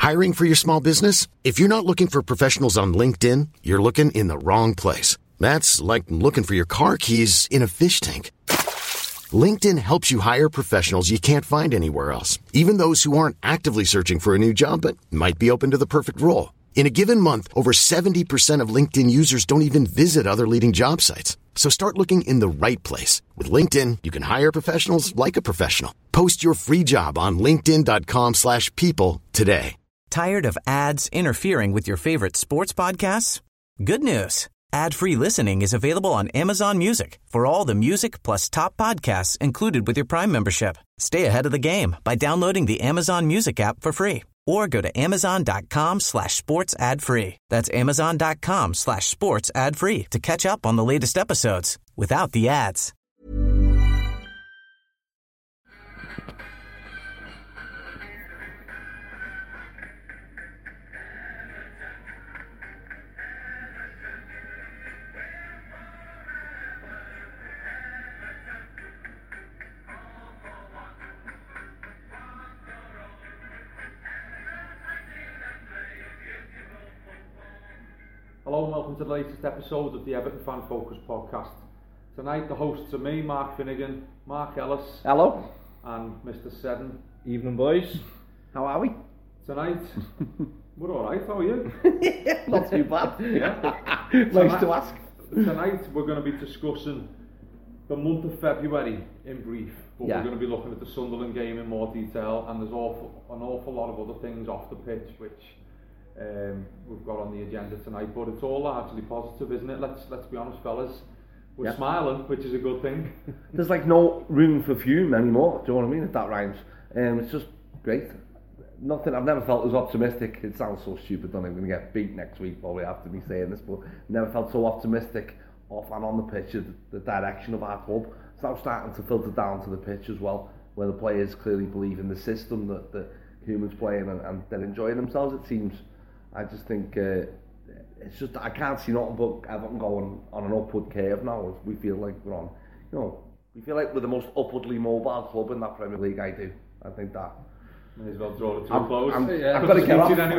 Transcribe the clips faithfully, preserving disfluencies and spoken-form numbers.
Hiring for your small business? If you're not looking for professionals on LinkedIn, you're looking in the wrong place. That's like looking for your car keys in a fish tank. LinkedIn helps you hire professionals you can't find anywhere else, even those who aren't actively searching for a new job but might be open to the perfect role. In a given month, over seventy percent of LinkedIn users don't even visit other leading job sites. So start looking in the right place. With LinkedIn, you can hire professionals like a professional. Post your free job on linkedin.com slash people today. Tired of ads interfering with your favorite sports podcasts? Good news. Ad-free listening is available on Amazon Music for all the music plus top podcasts included with your Prime membership. Stay ahead of the game by downloading the Amazon Music app for free or go to amazon.com slash sports ad free. That's amazon.com slash sports ad free to catch up on the latest episodes without the ads. Hello and welcome to the latest episode of the Everton Fan Focus podcast. Tonight the hosts are me, Mark Finnegan, Mark Ellis. Hello. And Mister Seddon. Evening, boys. How are we? Tonight, we're alright, how are you? Not too bad. Yeah. Nice tonight, to ask. Tonight we're going to be discussing the month of February in brief, but yeah. we're going to be looking at the Sunderland game in more detail, and there's awful, an awful lot of other things off the pitch which Um, we've got on the agenda tonight, but it's all largely positive, isn't it? Let's let's be honest, fellas. We're yeah. smiling, which is a good thing. There's like no room for fume anymore. Do you know what I mean? If that rhymes, um, it's just great. Nothing. I've never felt as optimistic. It sounds so stupid. Don't I'm going to get beat next week. Probably after me saying this, but never felt so optimistic off and on the pitch of the direction of our club. It's now starting to filter down to the pitch as well, where the players clearly believe in the system that the humans playing and, and they're enjoying themselves. It seems. I just think uh, it's just I can't see nothing but Everton going on an upward curve now. We feel like we're on, you know, we feel like we're the most upwardly mobile club in that Premier League. I do. I think that. May as well draw it to I'm, a close. I'm, yeah, I've got to get off. Anyway,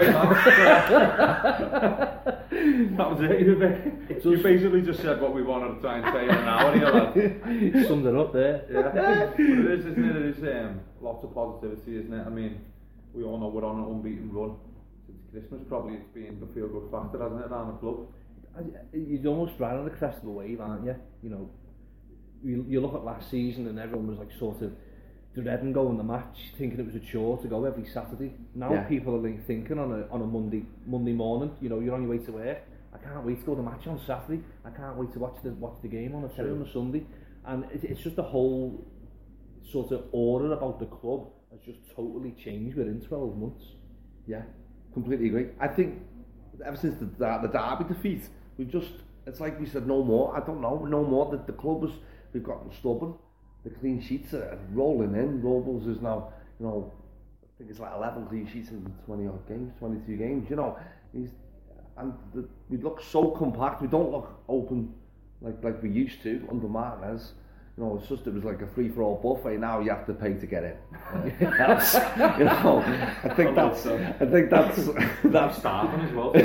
that was it. You, you basically just said what we wanted to try and say in an hour. You summed it up there. Yeah. But it is, isn't it? It is um, lots of positivity, isn't it? I mean, we all know we're on an unbeaten run. Christmas probably it's been the feel good factor, hasn't it, around the club? You're almost riding on the crest of the wave, aren't you? You know, you, you look at last season and everyone was like sort of dreading going the match, thinking it was a chore to go every Saturday. Now yeah. people are like thinking on a on a Monday Monday morning, you know, you're on your way to work. I can't wait to go to the match on Saturday. I can't wait to watch the watch the game on a telly on a Sunday. And it, it's just a whole sort of aura about the club has just totally changed within twelve months. Yeah. Completely agree. I think ever since the, the, the Derby defeat, we've just, it's like we said, no more. I don't know, no more. The, the club was, we've gotten stubborn. The clean sheets are rolling in. Robles is now, you know, I think it's like eleven clean sheets in twenty odd games, twenty-two games, you know. He's, and the, we look so compact. We don't look open like like we used to under Martinez. You know, it's just it was like a free-for-all buffet. Now you have to pay to get in. Uh, that's, you know, I think that's, I think that's that's starving as well.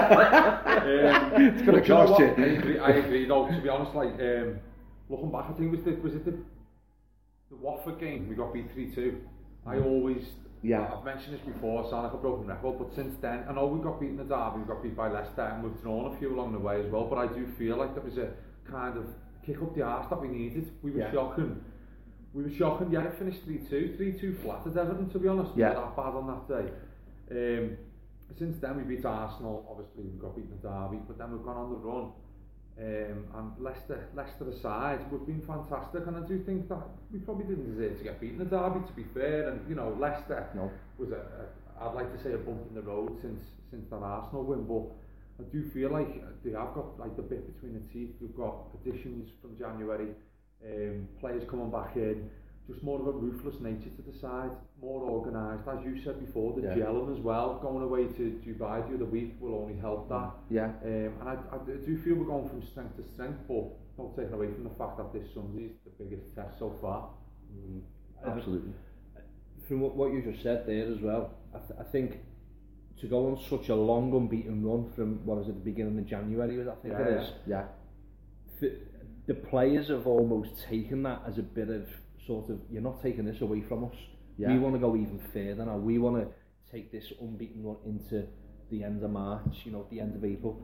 um, it's going to cost you. I agree. I agree. Though, to be honest, like um, looking back, I think was the was it the the Watford game we got beat three two. I always, yeah, I've mentioned this before. I sound like a broken record, but since then, I know we got beaten in the Derby, we got beat by Leicester, and we've drawn a few along the way as well. But I do feel like there was a kind of kick up the arse that we needed. We were yeah. shocking. We were shocking. Yeah, it finished three two. three two flat at Everton, to be honest. Yeah. We were that bad on that day. Um, since then, we beat Arsenal. Obviously, we got beaten at Derby, but then we've gone on the run. Um, and Leicester, Leicester aside, we've been fantastic. And I do think that we probably didn't deserve to get beaten at Derby, to be fair. And, you know, Leicester no. was, a, a, I'd like to say, a bump in the road since since that Arsenal win. But I do feel like they have got like the bit between the teeth. We've got additions from January, um, players coming back in, just more of a ruthless nature to the side, more organised. As you said before, the yeah. gelling as well. Going away to Dubai the other week will only help that. Yeah. Um, and I, I do feel we're going from strength to strength, but not taking away from the fact that this Sunday is the biggest test so far. Mm, absolutely. From what, what you just said there as well, I, th- I think to go on such a long unbeaten run from, what was it, the beginning of January, was I think yeah, it is? Yeah. The, the players have almost taken that as a bit of sort of, you're not taking this away from us. Yeah. We want to go even further now. We want to take this unbeaten run into the end of March, you know, the end of April.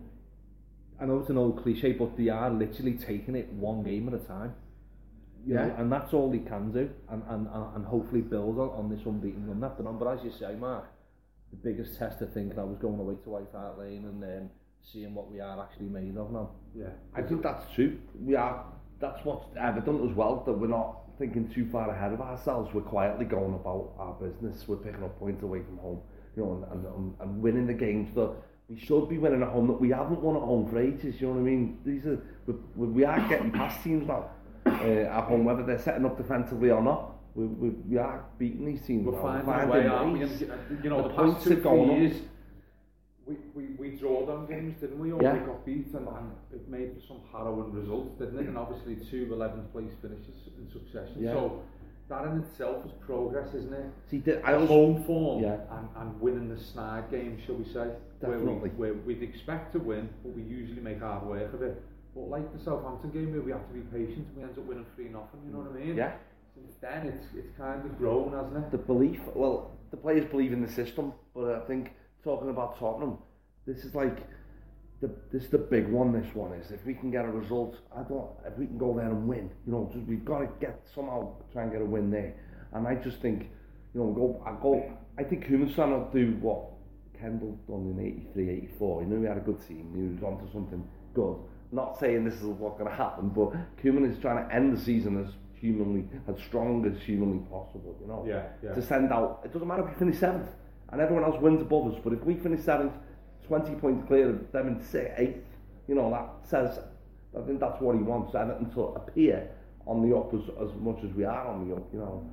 I know it's an old cliche, but they are literally taking it one game at a time. You yeah. know, and that's all they can do, and, and, and hopefully build on, on this unbeaten run. That, but as you say, Mark, the biggest test I think that was going away to White Hart Lane and then um, seeing what we are actually made of now. Yeah, I think that's true. We are. That's what's evident as well, that we're not thinking too far ahead of ourselves. We're quietly going about our business. We're picking up points away from home, you know, and, and, and winning the games that we should be winning at home that we haven't won at home for ages. You know what I mean? These are we, we are getting past teams now uh, at home, whether they're setting up defensively or not. We, we, we are beating these teams. We're finding a way, aren't we? You know, the, the past two, three years, we, we, we draw them games, didn't we? Or yeah. we got beat, and, and it made for some harrowing results, didn't it? And obviously two eleventh place finishes in succession. Yeah. So that in itself is progress, isn't it? See, the, I was, home form yeah. and, and winning the snag game, shall we say? Definitely. Where, we, where we'd expect to win, but we usually make hard work of it. But like the Southampton game, where we have to be patient, and we end up winning three nothing. You know what I mean? Yeah. Since then, it's it's kind of grown, hasn't it? The belief, well, the players believe in the system, but I think talking about Tottenham, this is like the this is the big one. This one is if we can get a result. I don't. If we can go there and win, you know, just we've got to get somehow try and get a win there. And I just think, you know, go. I go. I think Koeman's trying to do what Kendall done in eighty-three, eighty-four. You know, we had a good team. He was onto something good. Not saying this is what's going to happen, but Koeman is trying to end the season as humanly, as strong as humanly possible, you know. Yeah, yeah. To send out, it doesn't matter if we finish seventh and everyone else wins above us, but if we finish seventh, twenty points clear of them in sixth, eighth, you know, that says, I think that's what he wants, Everton to appear on the up as, as much as we are on the up, you know.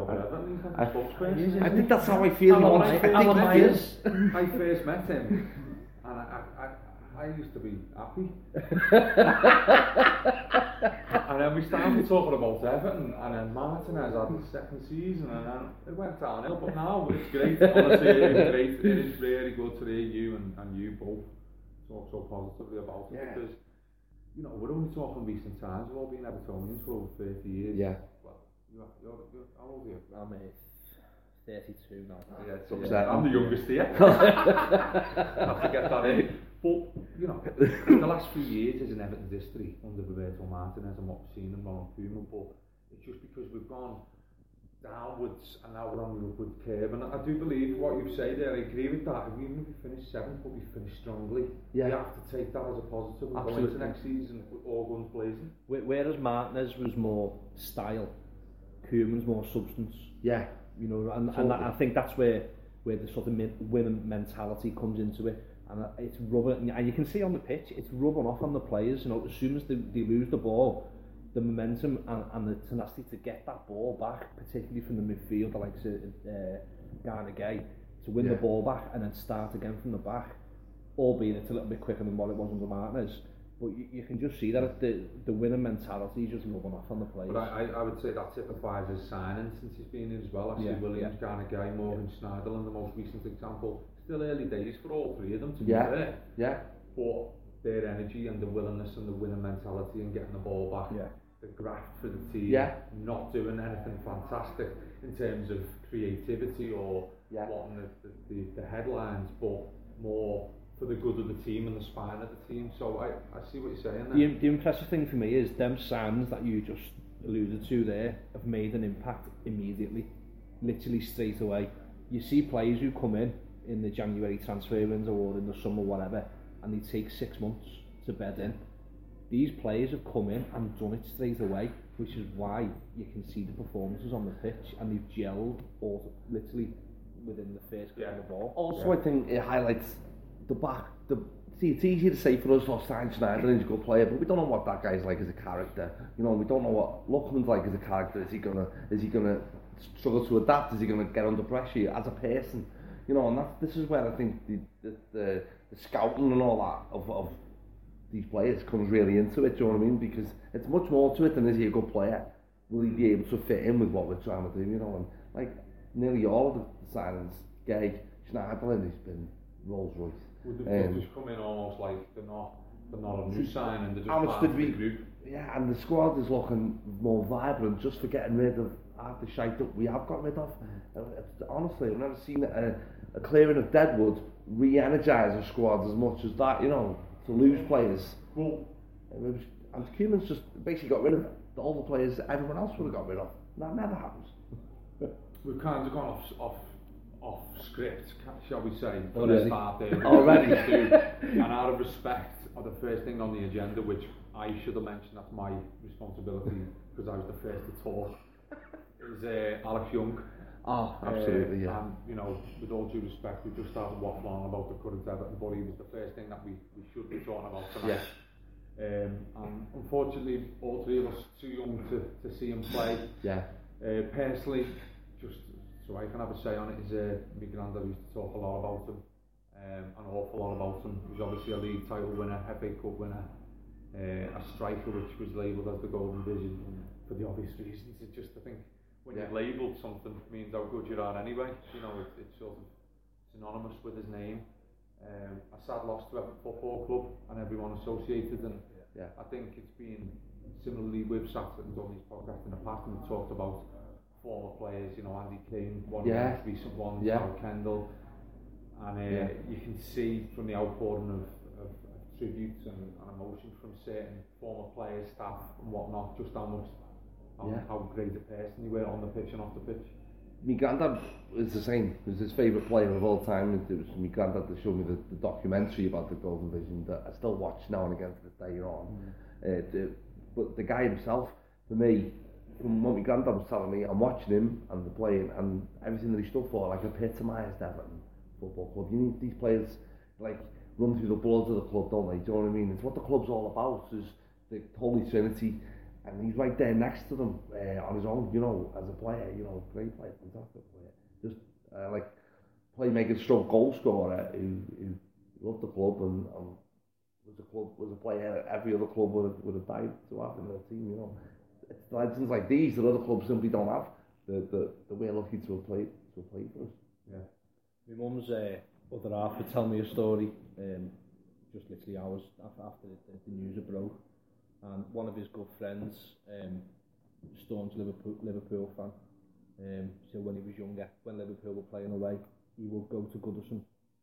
I, I, I think that's how I feel. Alan, I, I, think Alan Myers. I first met him, and I, I, I used to be happy. And then we started talking about Everton, and then Martinez had his second season, and then it went downhill. But now it's great, honestly, it's great. It is really good to hear you and, and you both talk so positively about it, yeah. Because, you know, we're only talking recent times. We've all been Evertonians for over thirty years. Yeah. Well, you're, you're, you're, how old are you? I'm uh, thirty-two now. Yeah, it's upsetting. I'm the youngest here. I have to get that in. But, you know, the last few years is in Everton's history under Roberto Martinez and what we've seen in Ronald Koeman, but it's just because we've gone downwards and now we're on the upward curve. And I do believe what you say there, I agree with that. Even if we finish seventh, but we finish strongly, yeah. we have to take that as a positive and go into next season with all guns blazing. Whereas Martinez was more style, Koeman's more substance. Yeah. You know, and, totally. and I think that's where, where the sort of winning mentality comes into it. And it's rubbing, and you can see on the pitch, it's rubbing off on the players. You know, as soon as they, they lose the ball, the momentum and, and the tenacity to get that ball back, particularly from the midfield, like uh, Garner Gay, to win yeah. the ball back and then start again from the back, albeit it's a little bit quicker than what it was under Martinez. But you, you can just see that the the winning mentality is just rubbing off on the players. But I, I would say that typifies his signing since he's been in as well. Actually, yeah, Williams, yeah. Garner Gay, Morgan yeah. Schneiderlin, the most recent example. Still early days for all three of them to yeah. be there. Yeah. But their energy and the willingness and the winning mentality and getting the ball back, yeah. the graft for the team, yeah. not doing anything fantastic in terms of creativity or yeah. wanting the, the, the headlines, but more for the good of the team and the spine of the team. So I, I see what you're saying there. The, the impressive thing for me is them signs that you just alluded to there have made an impact immediately, literally straight away. You see players who come in in the January transfer window or in the summer, whatever, and they take six months to bed in. These players have come in and done it straight away, which is why you can see the performances on the pitch, and they've gelled all, literally within the first game yeah. of the ball. Also, yeah. I think it highlights the back. The see, it's easy to say for us, oh, Stein Schneider is a good player, but we don't know what that guy's like as a character. You know, we don't know what Lookman's like as a character. Is he gonna, is he gonna struggle to adapt? Is he gonna get under pressure as a person? You know, and that's, this is where I think the the, the, the scouting and all that of, of these players comes really into it, do you know what I mean? Because it's much more to it than is he a good player? Will he be able to fit in with what we're trying to do, you know? And like nearly all of the signings, Gay, Schneiderlin, he's been Rolls Royce. Would the um, just come in almost like they're not, they're not a new sign and they're just part of the group? Yeah, and the squad is looking more vibrant just for getting rid of half the shite that we have got rid of. Mm. It's, honestly, I've never seen a, a clearing of Deadwood re-energise a squad as much as that, you know, to lose players. Well, it was, and Koeman's just basically got rid of all the players that everyone else would have got rid of. That never happens. We've kind of gone off off off script, shall we say, for Already. the start there. Already. And out of respect, of the first thing on the agenda, which I should have mentioned, that's my responsibility because I was the first to talk, is uh, Alex Young. Oh, absolutely, uh, yeah. And, you know, with all due respect, we just started waffling on about the current Everton, but he was the first thing that we, we should be talking about tonight. Yeah. Um, and unfortunately, all three of us too young to, to see him play. Yeah. Uh, personally, just so I can have a say on it, is uh, my granddad used to talk a lot about him, um, an awful lot about him. He was obviously a league title winner, F A Cup winner, uh, a striker which was labelled as the Golden Vision for the obvious reasons. It just, I think, when yeah. you're labelled something means how good you are anyway. You know, it, it's sort of synonymous with his name. Um, a sad loss to Everton Football Club and everyone associated, and yeah. I think it's been similarly we've sat and done these podcasts in the past and we've talked about former players, you know, Andy King, one yeah. of the recent ones, yeah. Al Kendall, and uh, yeah. you can see from the outpouring of, of, of tributes and, and emotion from certain former players, staff and whatnot, just how much, how, yeah. how great a person you were on the pitch and off the pitch. My granddad was the same. He was his favourite player of all time. It was my granddad that showed me the, the documentary about the Golden Vision that I still watch now and again to this day on. Mm. Uh, the, but the guy himself, for me, from what my granddad was telling me, I'm watching him and the playing and everything that he stood for, like epitomised Everton Football Club. You need these players like run through the blood of the club, don't they? Do you know what I mean? It's what the club's all about, is the Holy Trinity. And he's right there next to them uh, on his own, you know, as a player, you know, great player, fantastic player. Just uh, like playmaker, stroke goal scorer who, who loved the club and, and was a club was a player every other club would have would have died to have in their team, you know. It's legends like these that other clubs simply don't have. That that that we're lucky to have played to have played for us. Yeah. My mum's uh, other half would tell me a story, um, just literally hours after the, the news had broke. And one of his good friends, um, staunch Liverpool, Liverpool fan, um, so when he was younger, when Liverpool were playing away, he would go to Goodison,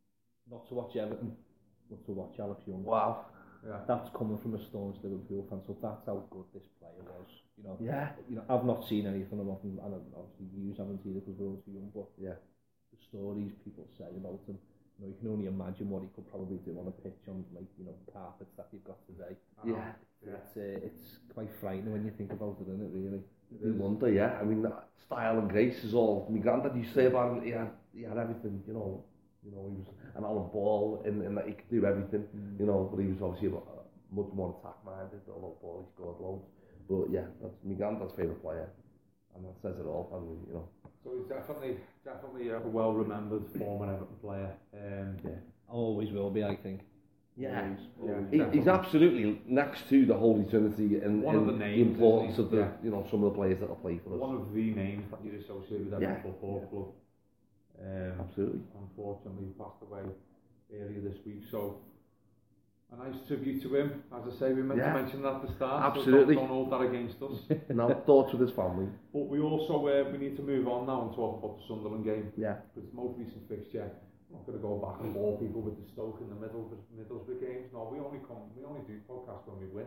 not to watch Everton, but to watch Alex Young. Wow. Yeah. That's coming from a staunch Liverpool fan, so that's how good this player was. You know, yeah. You know, I've not seen anything of him, and obviously you haven't either because we're all too young, but yeah. the stories people say about him, you know, you can only imagine what he could probably do on a pitch on, like, you know, carpets that you've got today. Yeah. Yeah. It's uh, it's quite frightening when you think about it, isn't it, really? You wonder, yeah. I mean, that style and grace is all. My granddad used to say about him, he had, he had everything, you know. You know, he was an Alan Ball in, in that he could do everything, mm. you know, but he was obviously a, much more attack-minded, although Ball, he scored loads. But yeah, that's my granddad's favourite player, and that says it all, I mean, you know. So he's definitely, definitely a well-remembered former Everton player. Um, yeah. Always will be, I think. Yeah, always, yeah. He, he's absolutely next to the Holy Trinity and one of the, names, the importance of the, yeah. you know, some of the players that will play for us. One of the names that you associate with Everton yeah. Football yeah. Club. Um, absolutely. Unfortunately, he passed away earlier this week, so a nice tribute to him. As I say, we meant yeah. to mention that at the start. Absolutely. So don't, don't hold that against us. No, thoughts with his family. But we also uh, we need to move on now and talk about the Sunderland game. Yeah. Because the most recent fixture. I'm not going to go back and bore people with the Stoke in the middle of Middlesbrough games. No, we only come, we only do podcasts when we win.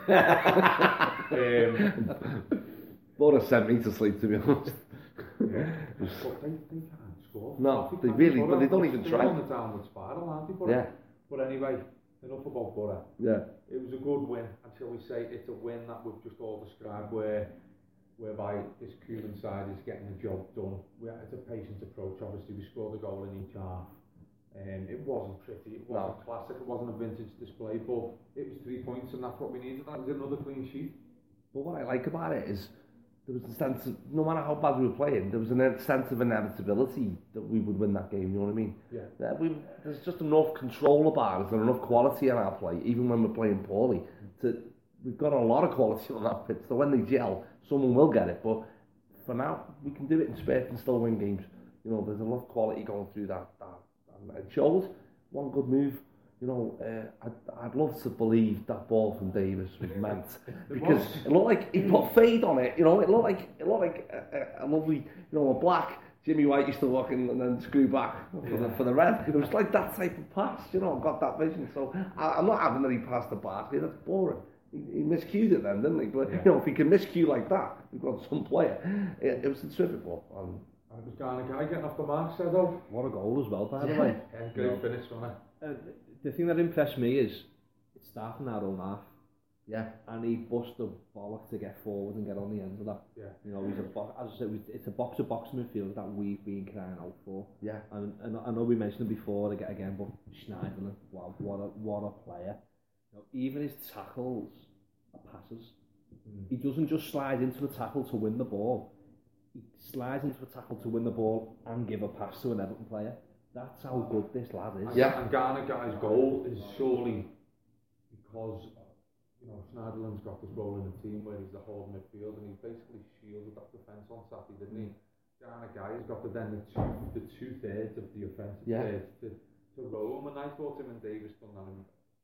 um, Bora sent me to sleep, to be honest. Yeah. But they, they can't score. No, they, they really, but they don't they're even try. on the downward spiral, aren't they? But, yeah. But anyway, enough about Bora. Yeah. It was a good win, and shall we say it's a win that we've just all described, where whereby this Koeman side is getting the job done. We had a patient approach. Obviously, we scored a goal in each half. Um, it wasn't pretty, it wasn't no. classic, it wasn't a vintage display, but it was three points, and that's what we needed. That was another clean sheet. But what I like about it is there was a sense of, no matter how bad we were playing, there was a sense of inevitability that we would win that game. You know what I mean? Yeah. That we, there's just enough control about us and enough quality in our play, even when we're playing poorly. To we've got a lot of quality on that pitch, so when they gel, someone will get it. But for now, we can do it in spurts and still win games. You know, there's enough quality going through that. that and it shows one good move. You know, uh, I'd, I'd love to believe that ball from Davis was meant because it looked like he put fade on it. You know, it looked like it looked like a, a, a lovely, you know, a black Jimmy White used to walk in and then screw back for the, for the red. It was like that type of pass. You know, I've got that vision. So I, I'm not having that he passed the Barkley. That's boring. He, he miscued it then, didn't he? But yeah. You know, if he can miscue like that, we've got some player. It, it was a terrific ball. Um, I was going to guy getting off the mark, said though. What a goal as well, by yeah. the way. Yeah, great you know, finish, wasn't it? Uh, the thing that impressed me is it's starting our own half. Yeah. And he busted the bollock to get forward and get on the end of that. Yeah. You know, he's a bo- as I said, it's a box-to-box midfielder that we've been crying out for. Yeah. And, and I know we mentioned him before again, but Schneiderlin, wow, what a what a player. You know, even his tackles are passes. Mm. He doesn't just slide into a tackle to win the ball. He slides into a tackle to win the ball and give a pass to an Everton player. That's how good this lad is. Yeah. And Ghana guy's goal is surely because, you know, Schneiderlin's got this role in the team where he's the whole midfield and he basically shielded that defence on Saturday, didn't he? Ghana guy has got the, then the two, the two thirds of the offensive yeah. thirds to, to roll him, and I thought him and Davis done that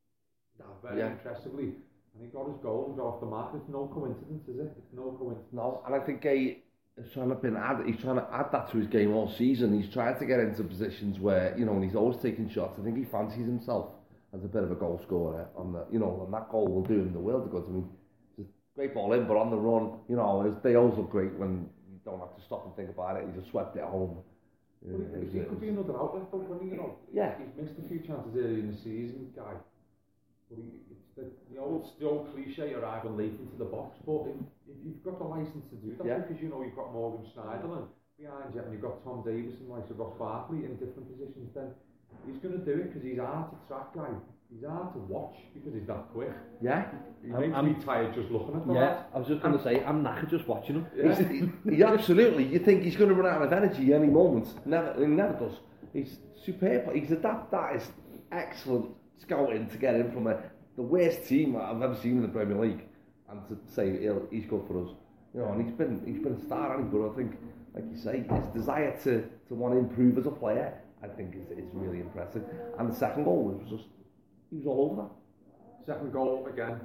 uh, very yeah. impressively. And he got his goal and got off the mark. It's no coincidence, is it? It's no coincidence. No, and I think he is trying to been add, he's trying to add that to his game all season. He's tried to get into positions where, you know, and he's always taking shots. I think he fancies himself as a bit of a goal scorer on the, you know, and that goal will do him the world of good. I mean, it's a great ball in, but on the run, you know, his, they always look great when you don't have to stop and think about it. He just swept it home. Well, he, he could be another outlet, though, couldn't he? You know, yeah. He's missed a few chances early in the season, guy. But he, it's the, the old, the old cliche arriving late into the box. But if, if you've got the license to do that, yeah. because you know you've got Morgan Schneiderlin behind you, and you've got Tom Davis and like Ross Barkley in different positions, then he's going to do it because he's hard to track, guy. He's hard to watch because he's that quick. Yeah. He makes I'm, me tired just looking at him. Yeah, I was just going to say, I'm knackered just watching him. Yeah. he, he absolutely, you think he's going to run out of energy any moment. Never, he never does. He's superb. He's a, that, that is excellent scouting to get him from a, the worst team I've ever seen in the Premier League and to say he'll, he's good for us. You know, and he's been he's been a star, hasn't he? But I think, like you say, his desire to, to want to improve as a player, I think is, is really impressive. And the second goal was just, he was all over that. Second goal, again,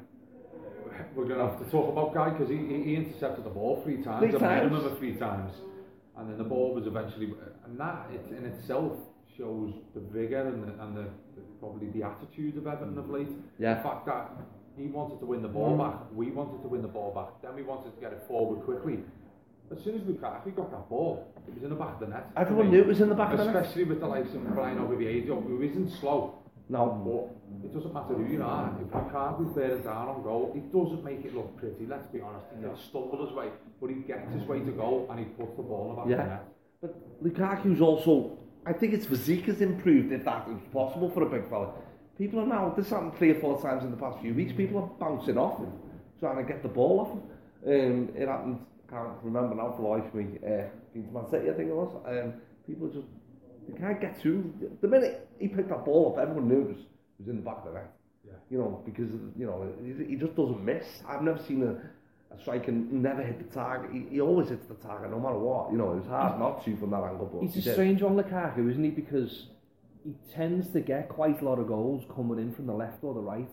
we're going to have to talk about Guy because he, he, he intercepted the ball three times, three a times. minimum of three times. And then the ball was eventually, and that it, in itself shows the vigour and, the, and the, the, probably the attitude of Everton of late. Yeah. The fact that he wanted to win the ball back, we wanted to win the ball back, then we wanted to get it forward quickly. As soon as Lukaku got that ball, it was in the back of the net. Everyone knew it was in the back of the net. Especially with the likes of Brian Oviedo, who isn't slow. No. But it doesn't matter who you are. If Lukaku's bearing down on goal, it doesn't make it look pretty, let's be honest. He can stumble his way, but he gets his way to goal and he puts the ball in the back yeah. of the net. But Lukaku's also, I think his physique has improved, if that is possible for a big fella. People are now, this happened three or four times in the past few weeks, people are bouncing off him, trying to get the ball off him. Um, it happened, I can't remember now for the life of me, uh, against Man City I think it was. Um, people just, they can't get to him. The minute he picked that ball up, everyone knew it was, it was in the back of the net. Yeah. You know, because, you know, he, he just doesn't miss. I've never seen a, a striker never hit the target. He, he always hits the target, no matter what. You know, it was hard not to from that angle. But he's he a strange one, Lukaku, isn't he? Because he tends to get quite a lot of goals coming in from the left or the right.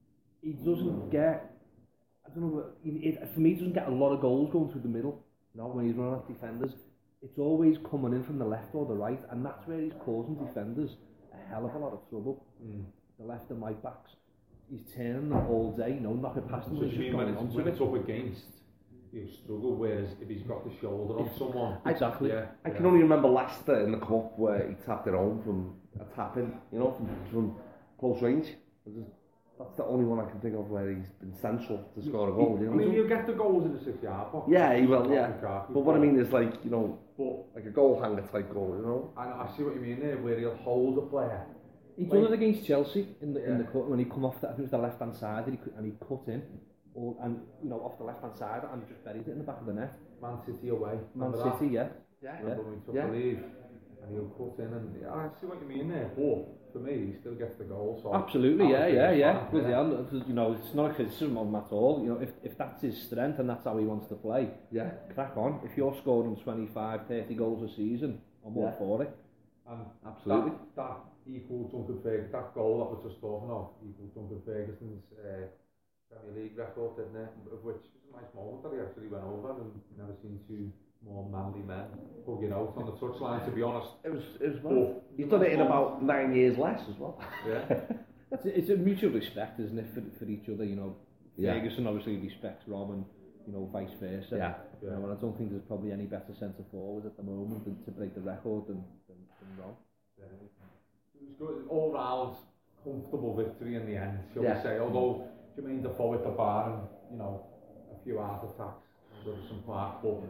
He doesn't get, I don't know, it, it, for me, he doesn't get a lot of goals going through the middle. No, when he's running at defenders, it's always coming in from the left or the right, and that's where he's causing defenders a hell of a lot of trouble. Mm. The left and right backs, he's turning them all day, you know, knocking past them. So you mean when it's, when it's up against, you struggle, whereas if he's got the shoulder on someone. Exactly. Yeah, I yeah. can only remember Leicester in the cup where he tapped it home from a tap-in, you know, from, from close range. Just, that's the only one I can think of where he's been central to score a goal. You know? I mean, he'll get the goals in the six-yard box. Yeah, he will, yeah. But what I mean is like, you know, but like a goal hanger type goal, you know? And I see what you mean there, where he'll hold a player. He done it against Chelsea in the yeah. in the cut when he come off the, I think it was the left hand side and he and he cut in, or and you know off the left hand side and just buried it in the back of the net. Man City away. Man City, that? yeah. Yeah. yeah. When we took yeah. the lead, and he'll cut in and yeah, I see what you mean there. But for me, he still gets the goal. So absolutely, yeah, yeah, yeah. Well, yeah. yeah. You know, it's not a criticism of him at all. You know, if if that's his strength and that's how he wants to play, yeah, crack on. If you're scoring twenty-five, thirty goals a season, I'm all yeah. for it. And absolutely. That, that equal Duncan Ferguson, that goal that we're just talking of, equal Duncan Ferguson's uh, Premier League record, didn't it? Of which was a nice moment that he actually went over, and never seen two more manly men hugging out on the touchline, to be honest. It was, it was well. He's done it in about nine years less as well. Yeah. it's, a, it's a mutual respect, isn't it, for, for each other, you know. Yeah. Ferguson obviously respects Rob and, you know, vice versa. Yeah. You know, and I don't think there's probably any better centre forward at the moment than to break the record than, than, than Rob. Yeah. It was good, all round comfortable victory in the end, shall yeah. we say, although Jermaine Defoe at the bar and, you know, a few heart attacks at Goodison Park, but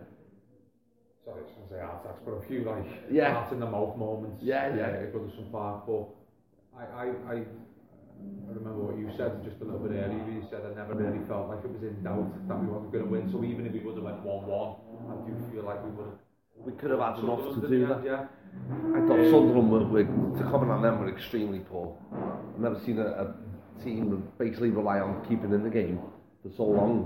sorry, I shouldn't say heart attacks, but a few like yeah. heart in the mouth moments yeah, yeah. uh, at Goodison Park, but I, I, I, I remember what you said just a little bit earlier. You said I never really felt like it was in doubt that we weren't going to win, so even if we would have went one one, I do feel like we would have we could have had enough to do that. Yeah. I thought um, Sunderland were, were, to comment on them, were extremely poor. I've never seen a, a team basically rely on keeping in the game for so long.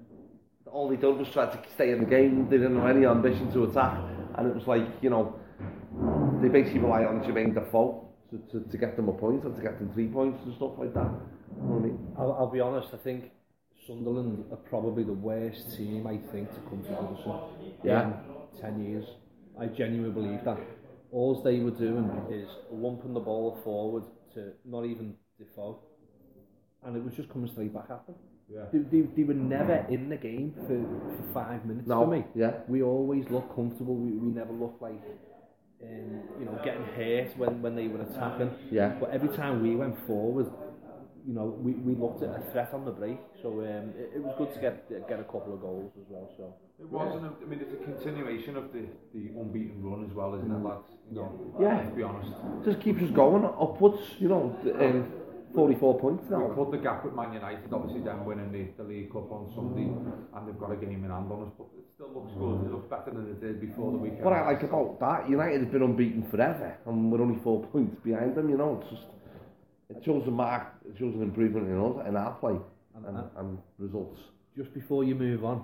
All they did was try to stay in the game. They didn't have any ambition to attack, and it was like, you know, they basically rely on Jermaine Defoe to, to, to get them a point and to get them three points and stuff like that. You know what I mean? I'll, I'll be honest, I think Sunderland are probably the worst team, I think, to come to Goodison yeah. in ten years. I genuinely believe that. All they were doing is lumping the ball forward to not even Defoe, and it was just coming straight back at them. Yeah. They, they, they were never in the game for, for five minutes no. for me. Yeah. We always looked comfortable. We, we never looked like um, you know, getting hurt when, when they were attacking. Yeah. But every time we went forward, you know, we, we looked at a threat on the break. So um, it, it was good to get get a couple of goals as well. So it wasn't. I mean, it's a continuation of the, the unbeaten run as well, isn't it, lads? You know, yeah. To be honest, just keeps us going upwards. You know, um, forty-four points now. We put the gap with Man United, obviously them winning the, the League Cup on Sunday, and they've got a game in hand on us, but it still looks good. It looks better than it did before the weekend. What I like about that, United have been unbeaten forever, and we're only four points behind them. You know, it's just it shows a mark, it shows an improvement in us, in our play and, and, and results. Just before you move on,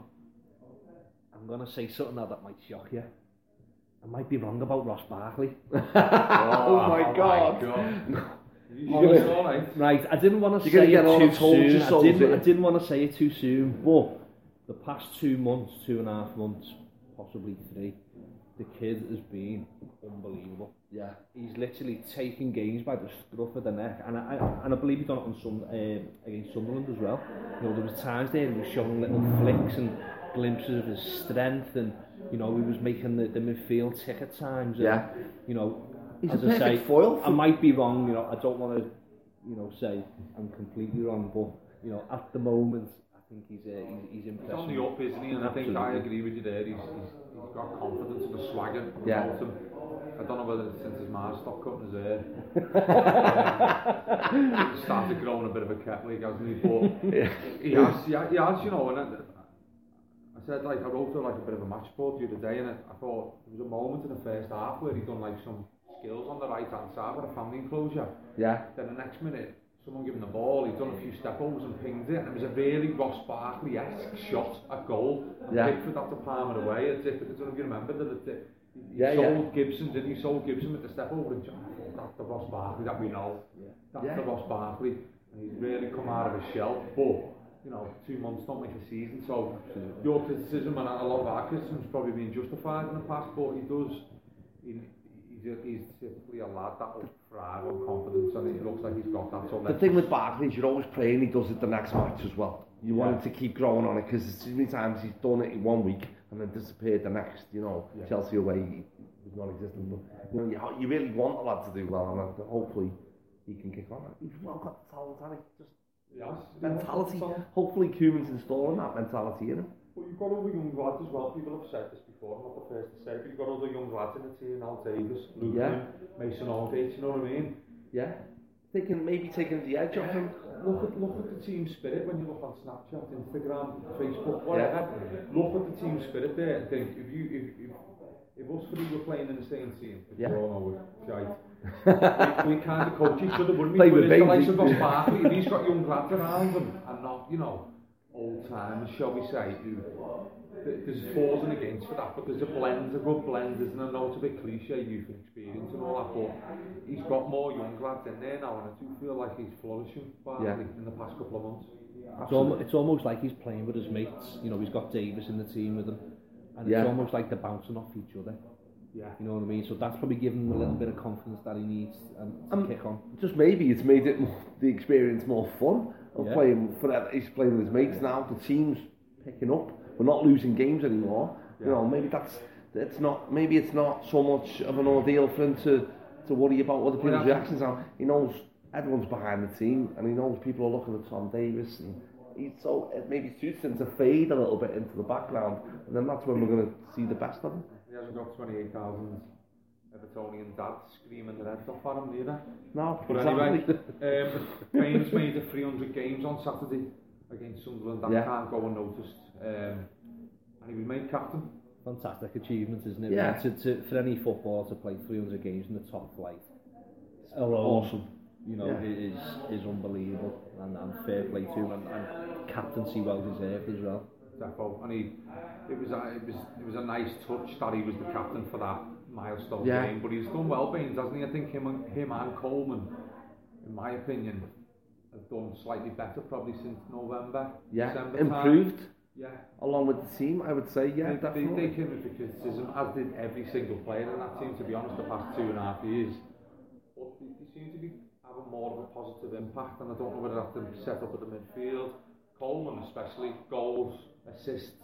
I'm gonna say something now that might shock you. I might be wrong about Ross Barkley. oh, oh my God! My God. Oh, right. right, I didn't want to say it too soon. I didn't, I didn't want to say it too soon, but the past two months, two and a half months, possibly three, the kid has been unbelievable. Yeah, he's literally taking games by the scruff of the neck, and I, I and I believe he done it on some um, against Sunderland as well. You know, there was times there he was showing little flicks and glimpses of his strength, and you know, he was making the, the midfield tick at times. And, yeah, you know. He's As a perfect I say, foil. I might be wrong, you know, I don't want to, you know, say I'm completely wrong, but, you know, at the moment, I think he's uh, he's, he's impressive. He's on the up, isn't he? And Absolutely. I think I agree with you there. He's, he's, he's got confidence and a swagger yeah. about him. I don't know whether it's since his man stopped cutting his hair. um, he started growing a bit of a cat wig, hasn't he? But yeah. he, has, he, has, he has, you know, and I, I said, like, I wrote like a bit of a match report the other day, and I, I thought there was a moment in the first half where he done like some skills on the right hand side with a family enclosure. Yeah. Then the next minute, someone giving the ball, he'd done a few step overs and pinged it, and it was a really Ross Barkley-esque shot at goal. And yeah. Pickford had to palm it away. As if, I don't know if you remember that it, he yeah, sold yeah. Gibson, didn't he? Sold Gibson with the step over, and John, that's the Ross Barkley that we know. Yeah. That's yeah. the Ross Barkley, and he's really come out of his shell. But you know, two months don't make a season, so Absolutely. Your criticism and a lot of our criticism has probably been justified in the past, but he does. He, He's typically a lad that will thrive on confidence, and it looks like he's got that. So the thing with Barkley is you're always praying he does it the next match as well. You yeah. want him to keep growing on it, because too many times he's done it in one week and then disappeared the next. You know, yeah. Chelsea away he was non-existent. But you know, you, you really want the lad to do well, and hopefully he can kick on. He's well got the talent, hasn't he? Just yes, mentality. Hopefully Koeman's installing that mentality in him. Well, you've got all the young lads as well. People have said this before, I'm not the first to say, but you've got all the young lads in the team, Al Davis, Luke, yeah. Mason Aldgate, you know what I mean? Yeah. Taking, maybe taking the edge off him. Look at, look at the team spirit when you look on Snapchat, Instagram, Facebook, whatever. Yeah. Look at the team spirit there and think, if you, if, if, if us three were playing in the same team, which yeah. we all know we're shite, we, we kind of coach each other, wouldn't we? Play but with it's the likes of Ross Barkley, if he's got young lads around him, and not, you know, old timers, shall we say, who there's flaws and against for that, but there's a blend, a good blend, isn't there? I know it's a bit cliche, youth and experience and all that, but he's got more young lads in there now, and I do feel like he's flourishing yeah. in the past couple of months. It's almost, it's almost like he's playing with his mates. You know, he's got Davis in the team with him, and yeah. it's almost like they're bouncing off each other. Yeah, you know what I mean. So that's probably given him a little bit of confidence that he needs um, to um, kick on. Just maybe it's made it more, the experience more fun of yeah. playing forever. He's playing with his mates now. The team's picking up. We're not losing games anymore. Yeah. You know, maybe that's it's not. Maybe it's not so much of an ordeal for him to to worry about other people's well, reactions. Now he knows everyone's behind the team, and he knows people are looking at Tom Davis, and he's so it maybe suits him to fade a little bit into the background, and then that's when we're going to see the best of him. He hasn't got twenty-eight thousand Evertonian dads screaming their heads off at him either. No, but exactly. anyway, um, Baines made it three hundred games on Saturday against Sunderland. That yeah. can't go unnoticed. Um, and he was made captain. Fantastic achievement, isn't it? Yeah. To, to, for any footballer to play three hundred games in the top flight, awesome. You know, yeah. it is is unbelievable, and, and fair play to him, and, and captaincy well deserved as well. Defo. And he, it was a, it was it was a nice touch that he was the captain for that milestone yeah. game. But he's done well, Baines, hasn't he? I think him and him and Coleman, in my opinion, have done slightly better probably since November. Yeah, December improved. Time. Yeah, along with the team, I would say. Yeah, they, definitely. They, they came into criticism, as did every single player in that team. To be honest, the past two and a half years, but they, they seem to be having more of a positive impact. And I don't know whether that's them set up at the midfield. Coleman, especially goals, assists.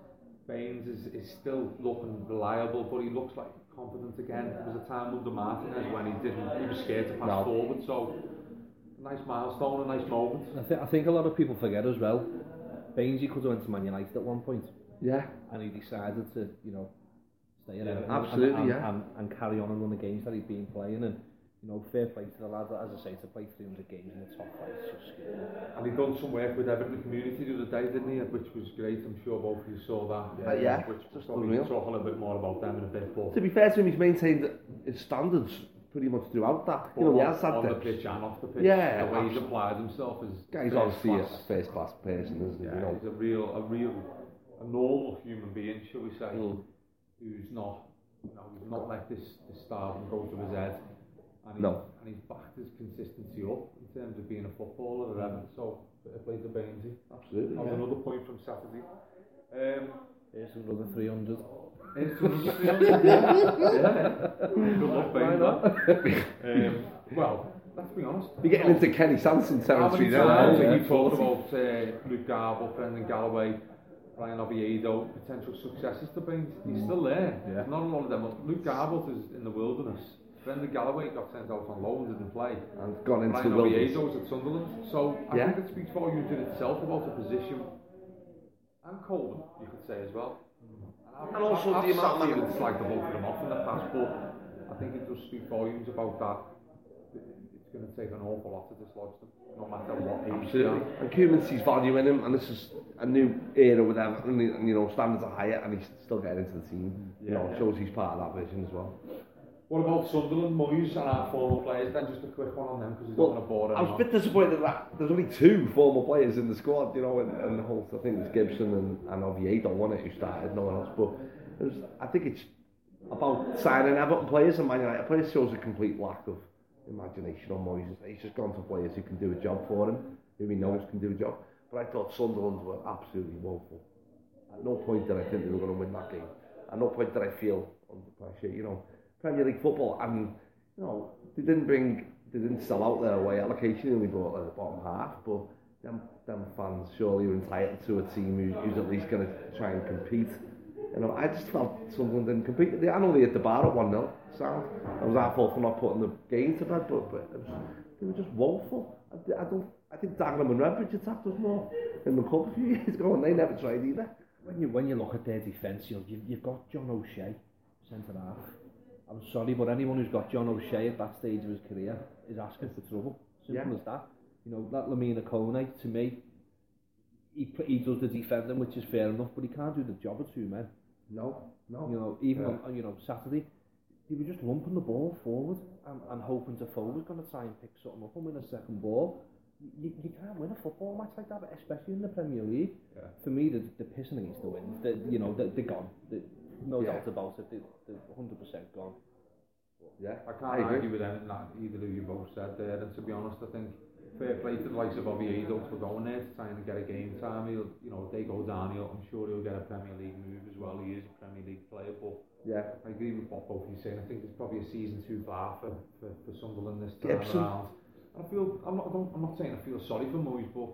Baines is, is still looking reliable, but he looks like confident again. There was a time under Martinez when he didn't, he was scared to pass no. forward. So, a nice milestone, a nice moment. I, th- I think a lot of people forget as well. Baines, he could have went to Man United at one point. Yeah. And he decided to, you know, stay at yeah, Everton absolutely, and, and, yeah. and, and carry on and run the games that he'd been playing. And, you know, fair play to the lad, as I say, to play three hundred games in the top flight, it's just scary. And he done some work with Everton community the other day, didn't he? Which was great. I'm sure both of you saw that. Yeah, uh, yeah. Which just we'll talk a little bit more about them in a bit. But to be fair to him, he's maintained his standards pretty much throughout that. You know, he has had on the pitch and off the pitch. Yeah, the way he's applied himself is. Yeah, he's obviously a first class person, isn't he? Yeah, you know? He's a real, a real, a normal human being, shall we say, mm. who's not, you know, he's not let this, this stardom go to his head. And he's, no. And he's backed his consistency up in terms of being a footballer at Everton. So, it plays the Bainesy. Absolutely. That was yeah. another point from Saturday. Um, Here's another three hundred. Here's another three hundred, yeah. yeah. Good luck, Baines. um, well, let's be honest. You're getting into Kenny Sanson territory now. I think we talked about uh, Luke Garble, Brendan Galloway, Brian Oviedo, potential successors to Baines. He's mm. still there. Yeah. Not a lot of them. Luke Garble is in the wilderness. Brendan Galloway got sent out on loan, didn't play. And gone into Brian the wilderness. Oviedo's at Sunderland. So I yeah. think it speaks volumes in itself about the position. And Coleman, you could say as well. And, and also I've, the I've amount of... It's like the both of them off in the past, but I think it does speak volumes about that. It's going to take an awful lot to dislodge them, no matter what age. Absolutely. And Koeman sees value in him, and this is a new era with Everton, and you know, standards are higher, and he's still getting into the team. Yeah, you know, yeah. shows he's part of that vision as well. What about Sunderland, Moyes and our former players? Then just a quick one on them because he's well, not going to bore I was a bit disappointed that there's only two former players in the squad, you know, and, and the whole, I think it's Gibson and, and Oviedo, one who started, no one else. But it was, I think it's about signing Everton players and Man United players shows a complete lack of imagination on Moyes. He's just gone for players who can do a job for him, who he knows can do a job. But I thought Sunderland were absolutely woeful. At no point did I think they were going to win that game. At no point did I feel under pressure, you know. Premier League football, and you know, they didn't bring, they didn't sell out their away allocation, they only brought like the bottom half, but them, them fans surely are entitled to a team who, who's at least going to try and compete. You know, I just felt Sunderland didn't compete. They, I know they hit the bar at one nil, sound. I was our fault for not putting the game to bed, but, but it was, they were just woeful. I, I don't, I think Dagenham and Redbridge attacked us more in the cup a few years ago, and they never tried either. When you when you look at their defence, you know, you've, you've got John O'Shea, centre half. I'm sorry, but anyone who's got John O'Shea at that stage of his career is asking for trouble. Simple yeah. as that. You know, that Lamina Kone, to me, he he does the defending, which is fair enough, but he can't do the job of two men. No, no. You know, even yeah. on, you know, Saturday, he was just lumping the ball forward and, and hoping Defoe was going to try and pick something up and win a second ball. you, you can't win a football match like that, especially in the Premier League. Yeah. For me, the the pissing against the wind. The, you know, the, they're gone. The, no Yeah. doubt about it. They, they're one hundred percent gone. Yeah, I can't argue with anything that either of you both said there, and to be honest, I think fair play to the likes of Oviedo for going there to trying to get a game time. He'll, you know, if they go down, he'll, I'm sure he'll get a Premier League move as well. He is a Premier League player, but yeah, I agree with what both of you saying. I think it's probably a season too far for, for, for Sunderland this time Gibson. around. I feel I'm not I don't, I'm not saying I feel sorry for Moyes, but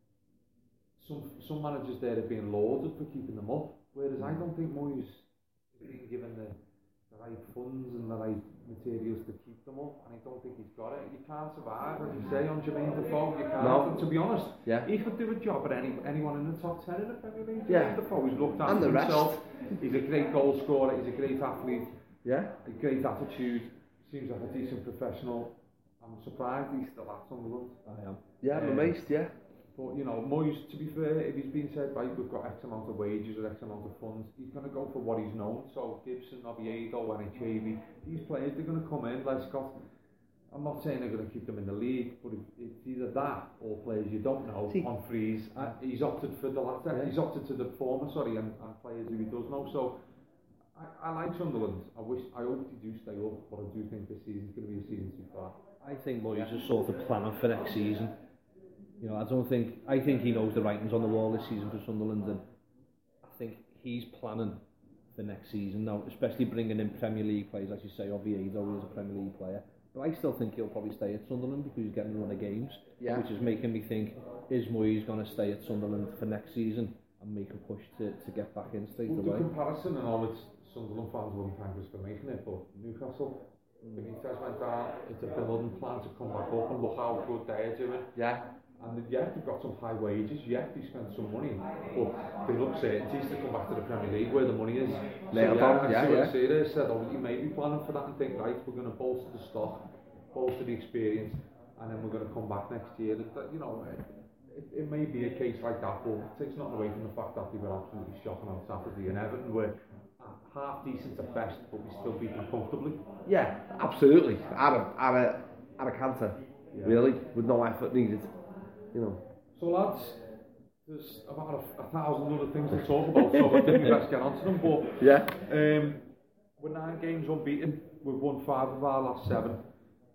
some some managers there have been lauded for keeping them up, whereas I don't think Moyes is being given the, the right funds and the right materials to keep them up, and I don't think he's got it. You can't survive, as you say, on Jermaine Defoe. You can't. No. And to be honest, yeah, he could do a job at any anyone in the top ten in the Premier League. Yeah. Jermaine Defoe, he's looked And after the rest. himself. He's a great goal scorer. He's a great athlete. yeah, A great attitude. Seems like a decent professional. I'm surprised he's still at Sunderland. I am. yeah. I'm Um, amazed. Yeah, But, you know, Moyes, to be fair, if he's been said, right, we've got X amount of wages or X amount of funds, he's going to go for what he's known. So Gibson, Oviedo, N H A V, these players, they're going to come in. Lescott, I'm not saying they're going to keep them in the league, but if it's either that or players you don't know See, on freeze. Uh, he's opted for the latter. Yeah. He's opted to the former, sorry, and, and players who he does know. So I, I like Sunderland. I wish, I hope they do stay up, but I do think this season's going to be a season too far. I think Moyes is sort of planning for next season. You know, I don't think, I think he knows the writings on the wall this season for Sunderland, and I think he's planning for next season now, especially bringing in Premier League players, as you say, Oviedo is a Premier League player. But I still think he'll probably stay at Sunderland because he's getting a run of games, Yeah. which is making me think, is Moyes going to stay at Sunderland for next season and make a push to, to get back in straight We'll away? do comparison, and all it's Sunderland fans wouldn't thank us for making it, but Newcastle, Benitez went down, it's a building plan to come back up, and look how good they're doing. yeah, And yeah, they've got some high wages, yeah, they spent some money, but they look certainties to come back to the Premier League where the money is. Nailed so, yeah, on, I yeah, see what yeah. I say there, said, oh, you may be planning for that and think, right, we're going to bolster the stock, bolster the experience, and then we're going to come back next year. It, you know, it, it may be a case like that, but it takes nothing away from the fact that they were absolutely shocking on Saturday, and Everton were half decent at best, but we still beat them comfortably. yeah. Absolutely. Out of out of out of canter, Yeah. really, with no effort needed. You know. So lads, there's about a, a thousand other things to talk about, so I think we best get on to them. But Yeah. um, we're nine games unbeaten. We've won five of our last seven, um,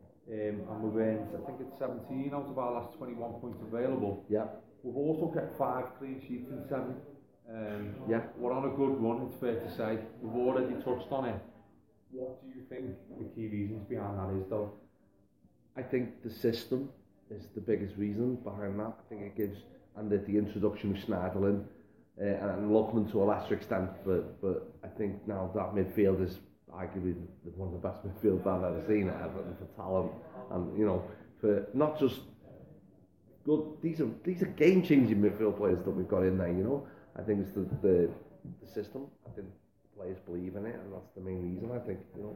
and we've earned, I think it's seventeen out of our last twenty-one points available. Yeah. We've also got five clean sheets in seven. Um, Yeah. We're on a good run, it's fair to say. We've already touched on it. What do you think the key reasons behind that is, though? I think the system is the biggest reason behind that. I think it gives, and the, the introduction of Schneiderlin, uh, and, and Lookman to a lesser extent, but but I think now that midfield is arguably the, one of the best midfields I've ever seen at Everton for talent, and you know, for not just good. These are these are game changing midfield players that we've got in there. You know, I think it's the the, the system. I think the players believe in it, and that's the main reason. I think you know.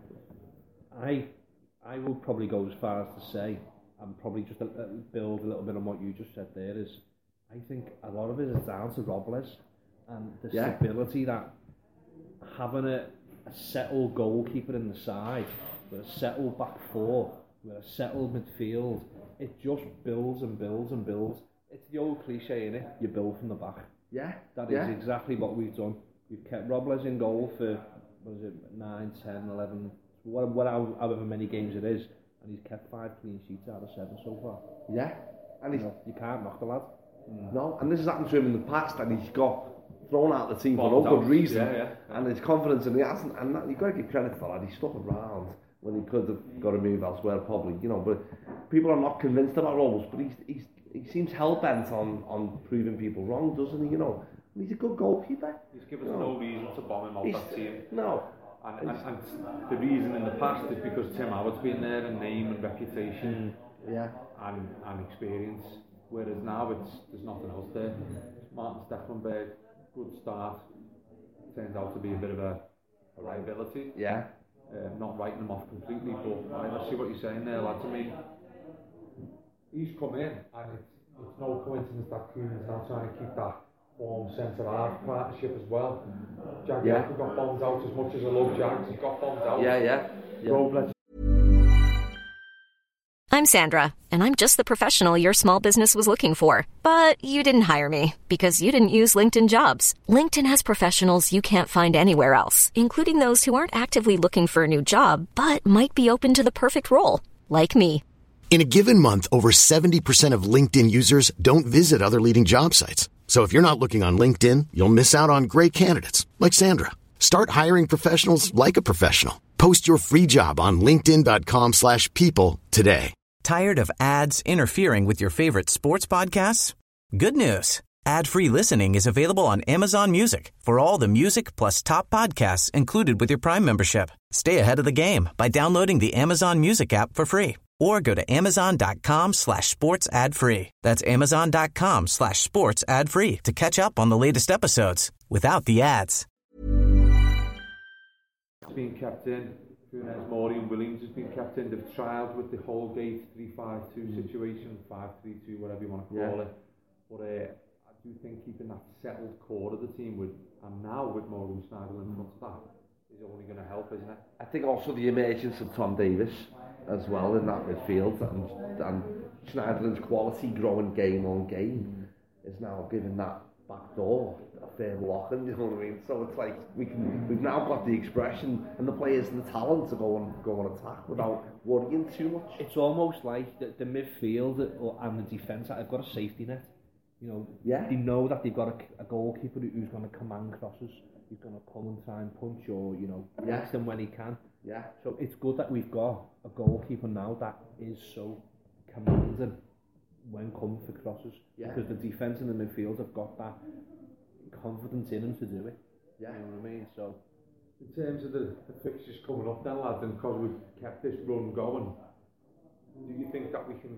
I I would probably go as far as to say, and probably just a, a build a little bit on what you just said there, is I think a lot of it is down to Robles and the Yeah. stability that having a, a settled goalkeeper in the side, with a settled back four, with a settled midfield, it just builds and builds and builds. It's the old cliche, innit? You build from the back. Yeah. That yeah. is exactly what we've done. We've kept Robles in goal for, what is it, nine, ten, eleven, whatever, however many games it is, and he's kept five clean sheets out of seven so far. Yeah. And he's, You know, you can't knock the lad. no, and this has happened to him in the past, and he's got thrown out of the team for Bombed no good out. reason, Yeah, yeah, yeah. and his confidence, and he hasn't, and that, you've got to give credit for that. He stuck around when he could have got a move elsewhere, probably, you know. But people are not convinced about Robles, but he's, he's he seems hell bent on on proving people wrong, doesn't he? You know, and he's a good goalkeeper. He's given us No. no reason to bomb him out He's, that team. no, And, and, and the reason in the past is because Tim Howard's been there, and name and reputation yeah, and, and experience. Whereas now it's there's nothing else there. Martin Stecklenberg, good start. Turns out to be a bit of a, a liability. yeah, Uh, not writing him off completely, but I, I see what you're saying there, lad. To me, he's come in, and it's, it's no coincidence that Koeman's now trying to keep that form centre half partnership as well. Jack Yeah. Elka got bombed out as much as I love Jack. He got bombed out. yeah, yeah, yeah. Robles I'm Sandra, and I'm just the professional your small business was looking for. But you didn't hire me because you didn't use LinkedIn Jobs. LinkedIn has professionals you can't find anywhere else, including those who aren't actively looking for a new job, but might be open to the perfect role, like me. In a given month, over seventy percent of LinkedIn users don't visit other leading job sites. So if you're not looking on LinkedIn, you'll miss out on great candidates like Sandra. Start hiring professionals like a professional. Post your free job on linkedin.com slash people today. Tired of ads interfering with your favorite sports podcasts? Good news. Ad-free listening is available on Amazon Music for all the music plus top podcasts included with your Prime membership. Stay ahead of the game by downloading the Amazon Music app for free or go to amazon.com slash sports ad free. That's amazon.com slash sports ad free to catch up on the latest episodes without the ads. It's been kept in. Funes Mori and Williams has been kept in. They've trialled with the Holgate three five two situation, five three two, whatever you want to call yeah. it. But uh, I do think keeping that settled core of the team with, and now with Morgan Schneider in front of that, is only going to help, isn't it? I think also the emergence of Tom Davis as well in that midfield, and, and Schneiderlin's quality growing game on game mm. is now giving that back door a fair locking, you know what I mean? So it's like we can we've now got the expression and the players and the talent to go and go on attack without worrying too much. It's almost like the, the midfield and the defence have got a safety net. You know, yeah. They know that they've got a, a goalkeeper who's going to command crosses. He's going to come and try and punch, or you know, yeah. press them when he can. Yeah. So it's good that we've got a goalkeeper now that is so commanding when coming for crosses. Yeah. Because the defence and the midfield have got that confidence in him to do it. Yeah. You know what I mean? So, in terms of the, the fixtures coming up then, lads, and because we've kept this run going, do you think that we can,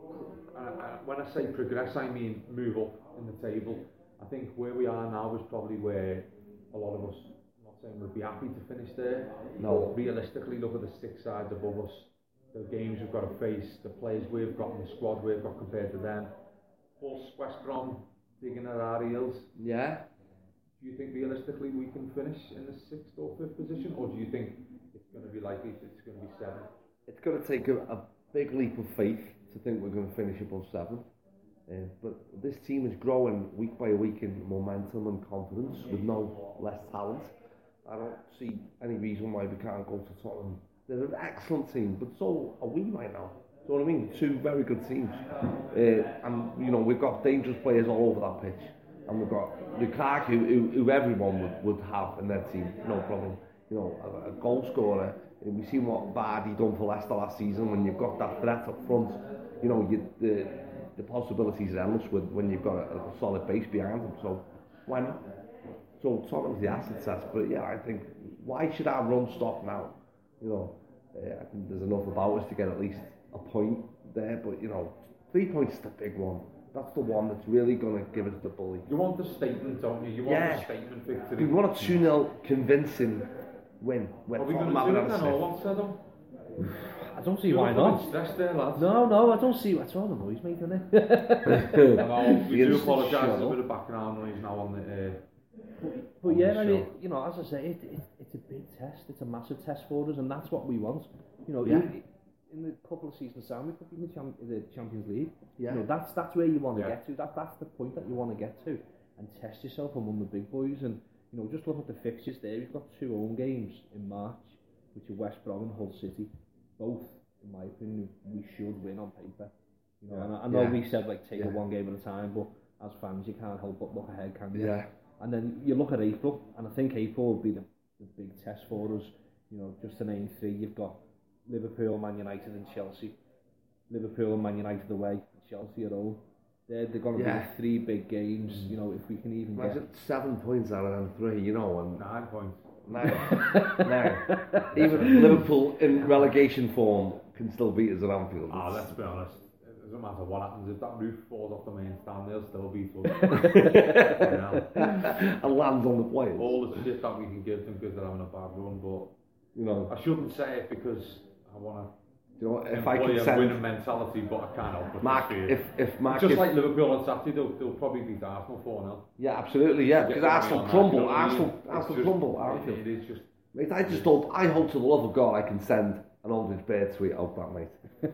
uh, uh, when I say progress, I mean move up in the table? I think where we are now is probably where a lot of us, I'm not saying we'd be happy to finish there, no. But realistically look at the six sides above us, the games we've got to face, the players we've got in the squad we've got compared to them, plus West Brom digging at our heels. Yeah. Do you think realistically we can finish in the sixth or fifth position, or do you think it's going to be likely it's going to be seven? It's going to take a, a big leap of faith to think we're going to finish above seven. Uh, but this team is growing week by week in momentum and confidence with no less talent. I don't see any reason why we can't go to Tottenham. They're an excellent team, but so are we right now. Do you know what I mean? Two very good teams. Uh, and, you know, we've got dangerous players all over that pitch. And we've got Lukaku, who, who everyone would, would have in their team, no problem. You know, a, a goal scorer. We've seen what Vardy done for Leicester last season. When you've got that threat up front, you know, you, the the possibilities are endless with when you've got a, a solid base behind them. So why not? So Tottenham's the acid test. But yeah, I think why should our run stop now? You know, uh, I think there's enough about us to get at least a point there. But you know, three points is the big one. That's the one that's really going to give us the bully. You want the statement, don't you? You want yeah. the statement victory. We want a two nil convincing win. Are we going to do it then, or what's that on? I don't see You're why not. Stress there, lads. No, no, I don't see. It's all the noise, mate, isn't it? I know, we do apologise. There's a bit of background noise now on the. Uh, but but yeah, I mean, you know, as I say, it, it, it's a big test. It's a massive test for us, and that's what we want. You know, yeah. in, in the couple of seasons down, we could be in the, champ, the Champions League. Yeah. You know, that's that's where you want to yeah. get to. That that's the point that you want to get to, and test yourself among the big boys. And you know, just look at the fixtures there. We've got two home games in March, which are West Brom and Hull City. Both, in my opinion, we should win on paper. You know, yeah. and I, I know yeah. we said like take yeah. it one game at a time, but as fans, you can't help but look ahead, can you? Yeah. And then you look at April, and I think April will be the, the big test for us. You know, just to name three, you've got Liverpool, Man United, and Chelsea. Liverpool and Man United away, Chelsea at home. They're, they're going to yeah. be the three big games. You know, if we can even Imagine get seven points out of them three. You know, and nine points. Nine. Nine. Even Liverpool in relegation form can still beat us at Anfield. Ah, oh, let's be honest. It doesn't matter what happens. If that roof falls off the main stand, they'll still beat us. And lands on the players. All the shit that we can give them because they're having a bad run, but you know, I shouldn't say it because I want to. You know, if employ I can a send winning mentality, but I can't help it. Mark, if if Mark, just if, like Liverpool on Saturday, they'll, they'll probably beat Arsenal four nil. Yeah, absolutely, yeah, because Arsenal crumble, that, Arsenal, I mean, Arsenal just, crumble. It, it is just. Mate, I just hope, I hope to the love of God I can send an Aldridge Bird tweet out that, mate.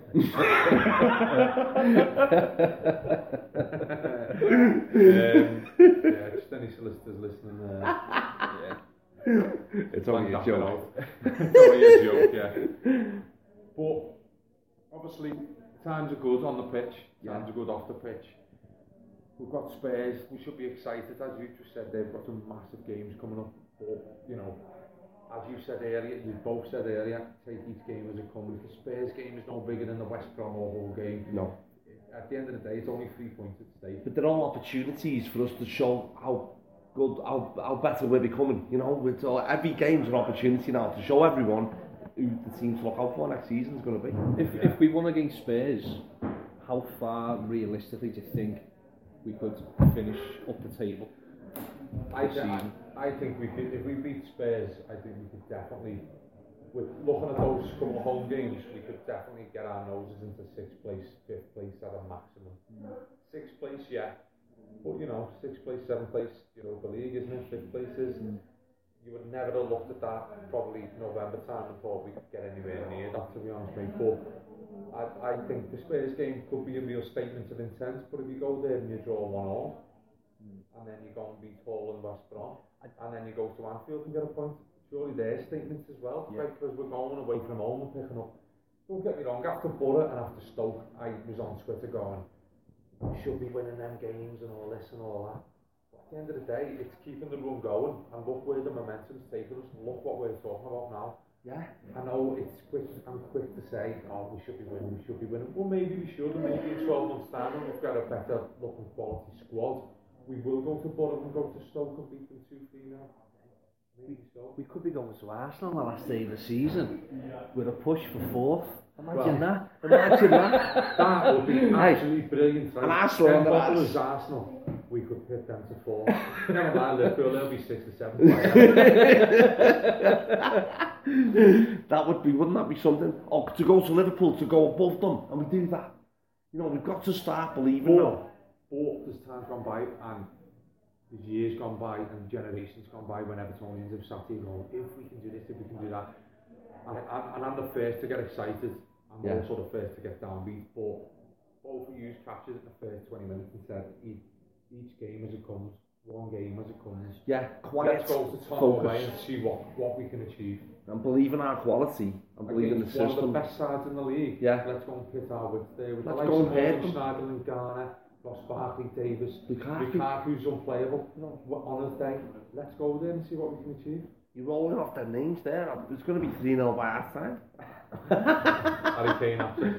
um, yeah, just any solicitors listening. Uh, yeah. It's only a joke. It's only a joke, yeah. But obviously, times are good on the pitch. Times yeah. are good off the pitch. We've got Spurs. We should be excited, as you just said. They've got some massive games coming up. But you know, as you said earlier, you both said earlier, take each game as it comes. The Spurs game is no bigger than the West Brom or Hull game. No. At the end of the day, it's only three points at stake. But they're all opportunities for us to show how good, how, how better we're becoming. You know, it's all, every game's an opportunity now to show everyone who the team to look out for next season is going to be. If if we won against Spurs, how far realistically do you think we could finish up the table? I, I, I think we could, if we beat Spurs, I think we could definitely, with looking at those couple of home games, we could definitely get our noses into sixth place, fifth place at a maximum. Mm. Sixth place, yeah, but you know, sixth place, seventh place, Europa League, isn't it? Fifth place is. Mm. You would never have looked at that probably November time and thought we could get anywhere near that, to be honest, mate. But I, I think the Spurs game could be a real statement of intent, but if you go there and you draw one all, mm. and then you go and beat Hull and West Brom, and then you go to Anfield and get a point, surely they're statements as well, yeah. Right? Because we're going away from home and picking up. Don't get me wrong, after Borough and after Stoke, I was on Twitter going, we should be winning them games and all this and all that. At the end of the day, it's keeping the run going, and look where the momentum's taken us, and look what we're talking about now. Yeah. I know it's quick, I'm quick to say, oh, we should be winning, we should be winning. Well, maybe we should, and maybe in twelve months' time, when we've got a better looking quality squad, we will go to Borough and go to Stoke and beat them two three now. Maybe so. We could be going to Arsenal on the last day of the season with a push for fourth. Imagine well, that. Imagine that. That would be absolutely brilliant. Right? And Arsenal on the last. Arsenal. We could pit them to four. Never mind, Liverpool, they'll be six to seven. That would be, wouldn't that be something? Or to go to Liverpool, to go above them, and we do that. You know, we've got to start believing now. But there's times gone by, and there's years gone by, and generations gone by when Evertonians have sat here going, if we can do this, if we can do that. And, and I'm the first to get excited. I'm yeah. also the first to get downbeat. But both of you captured it in the first twenty minutes and said, each, each game as it comes, one game as it comes. Yeah, quiet. Let's go to Tom away and see what, what we can achieve. And believe in our quality. And believe in the system. One of the best sides in the league. Yeah. Let's go and pit our wits there. With Let's the go and hit them. Schneider and Garner, Ross Barkley, Davis, Lukaku. Lukaku's unplayable. No. On his day, let's go there and see what we can achieve. You're rolling off their names there. It's going to be three nil by half time. Harry Kane, actually.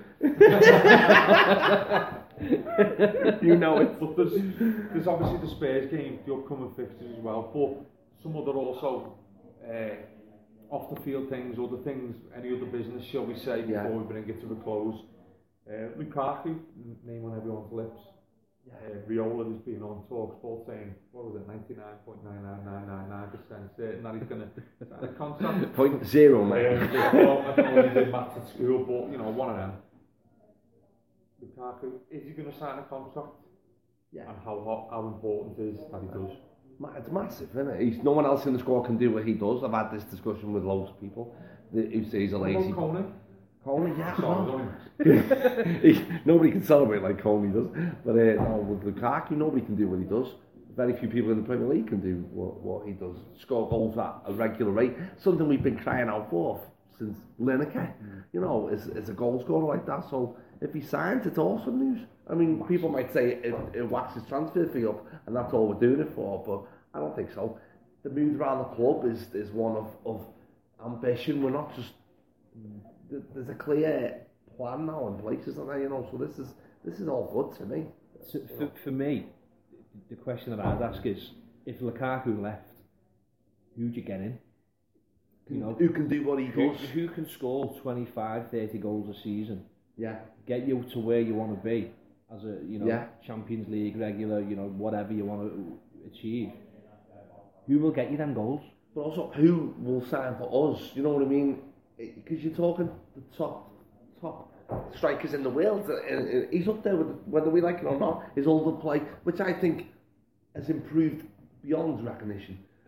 You know it. But there's, there's obviously the Spurs game, the upcoming fixtures as well, but some other also uh, off the field things, other things, any other business, shall we say, before yeah. we bring it to a close. Uh, Lukaku, name on everyone's lips. Uh, Viola has been on TalkSport saying, what was it, ninety-nine point nine nine nine nine nine percent certain that he's going to sign a contract. Point zero, mate. Um, well, I don't know if he did maths at school, but, you know, one of them. Lukaku, is he going to sign a contract? Yeah. And how how important it is that he does? It's massive, isn't it? He's, no one else in the squad can do what he does. I've had this discussion with loads of people who say he's a lazy... What about Coney? Coney, yeah, Sorry, he, nobody can celebrate like Coney does. But uh, no, with Lukaku, nobody can do what he does. Very few people in the Premier League can do what, what he does. Score goals at a regular rate. Something we've been crying out for since Lineker. Mm. You know, is, is a goal scorer like that. So if he signs, it's awesome news. I mean, people might say it, it whacks his transfer fee up, and that's all we're doing it for. But I don't think so. The mood around the club is is one of, of ambition. We're not just... There's a clear plan now in place, isn't there? You know, so this is this is all good to me. So for, for me, the question that I'd ask is, if Lukaku left, who'd you get in? You know, who can do what he who, does? Who can score twenty-five, thirty goals a season? Yeah. Get you to where you want to be as a, you know, yeah. Champions League regular, you know, whatever you want to achieve. Who will get you them goals? But also, who will sign for us? You know what I mean? Because you're talking the top top strikers in the world. And he's up there with, whether we like it or not, his older play, which I think has improved beyond recognition.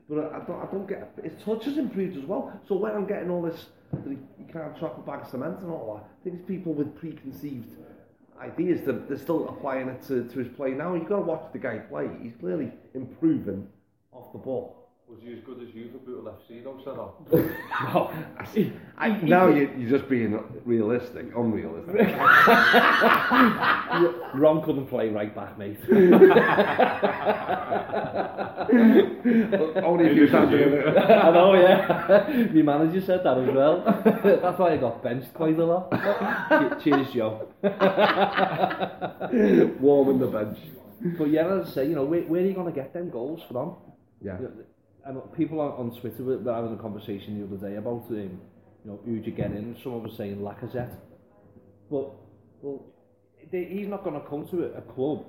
But I don't, I don't get, his touch has improved as well. So when I'm getting all this, that he, he can't chop a bag of cement and all that, I think it's people with preconceived ideas that they're still applying it to, to his play now. You've got to watch the guy play. He's clearly improving off the ball. Was he as good as you for Bootle F C though, Cyril? No, I, now you, you're just being realistic, unrealistic. Ron couldn't play right back, mate. Only if you standing in it. I know, yeah. My manager said that as well. That's why I got benched quite a lot. Cheers, Joe. Warming the bench. But yeah, as I say, you know, where, where are you going to get them goals from? Yeah. And people on, on Twitter were, were having a conversation the other day about, um, you know, who'd you get in? Someone was saying Lacazette. But, well, they, he's not going to come to a, a club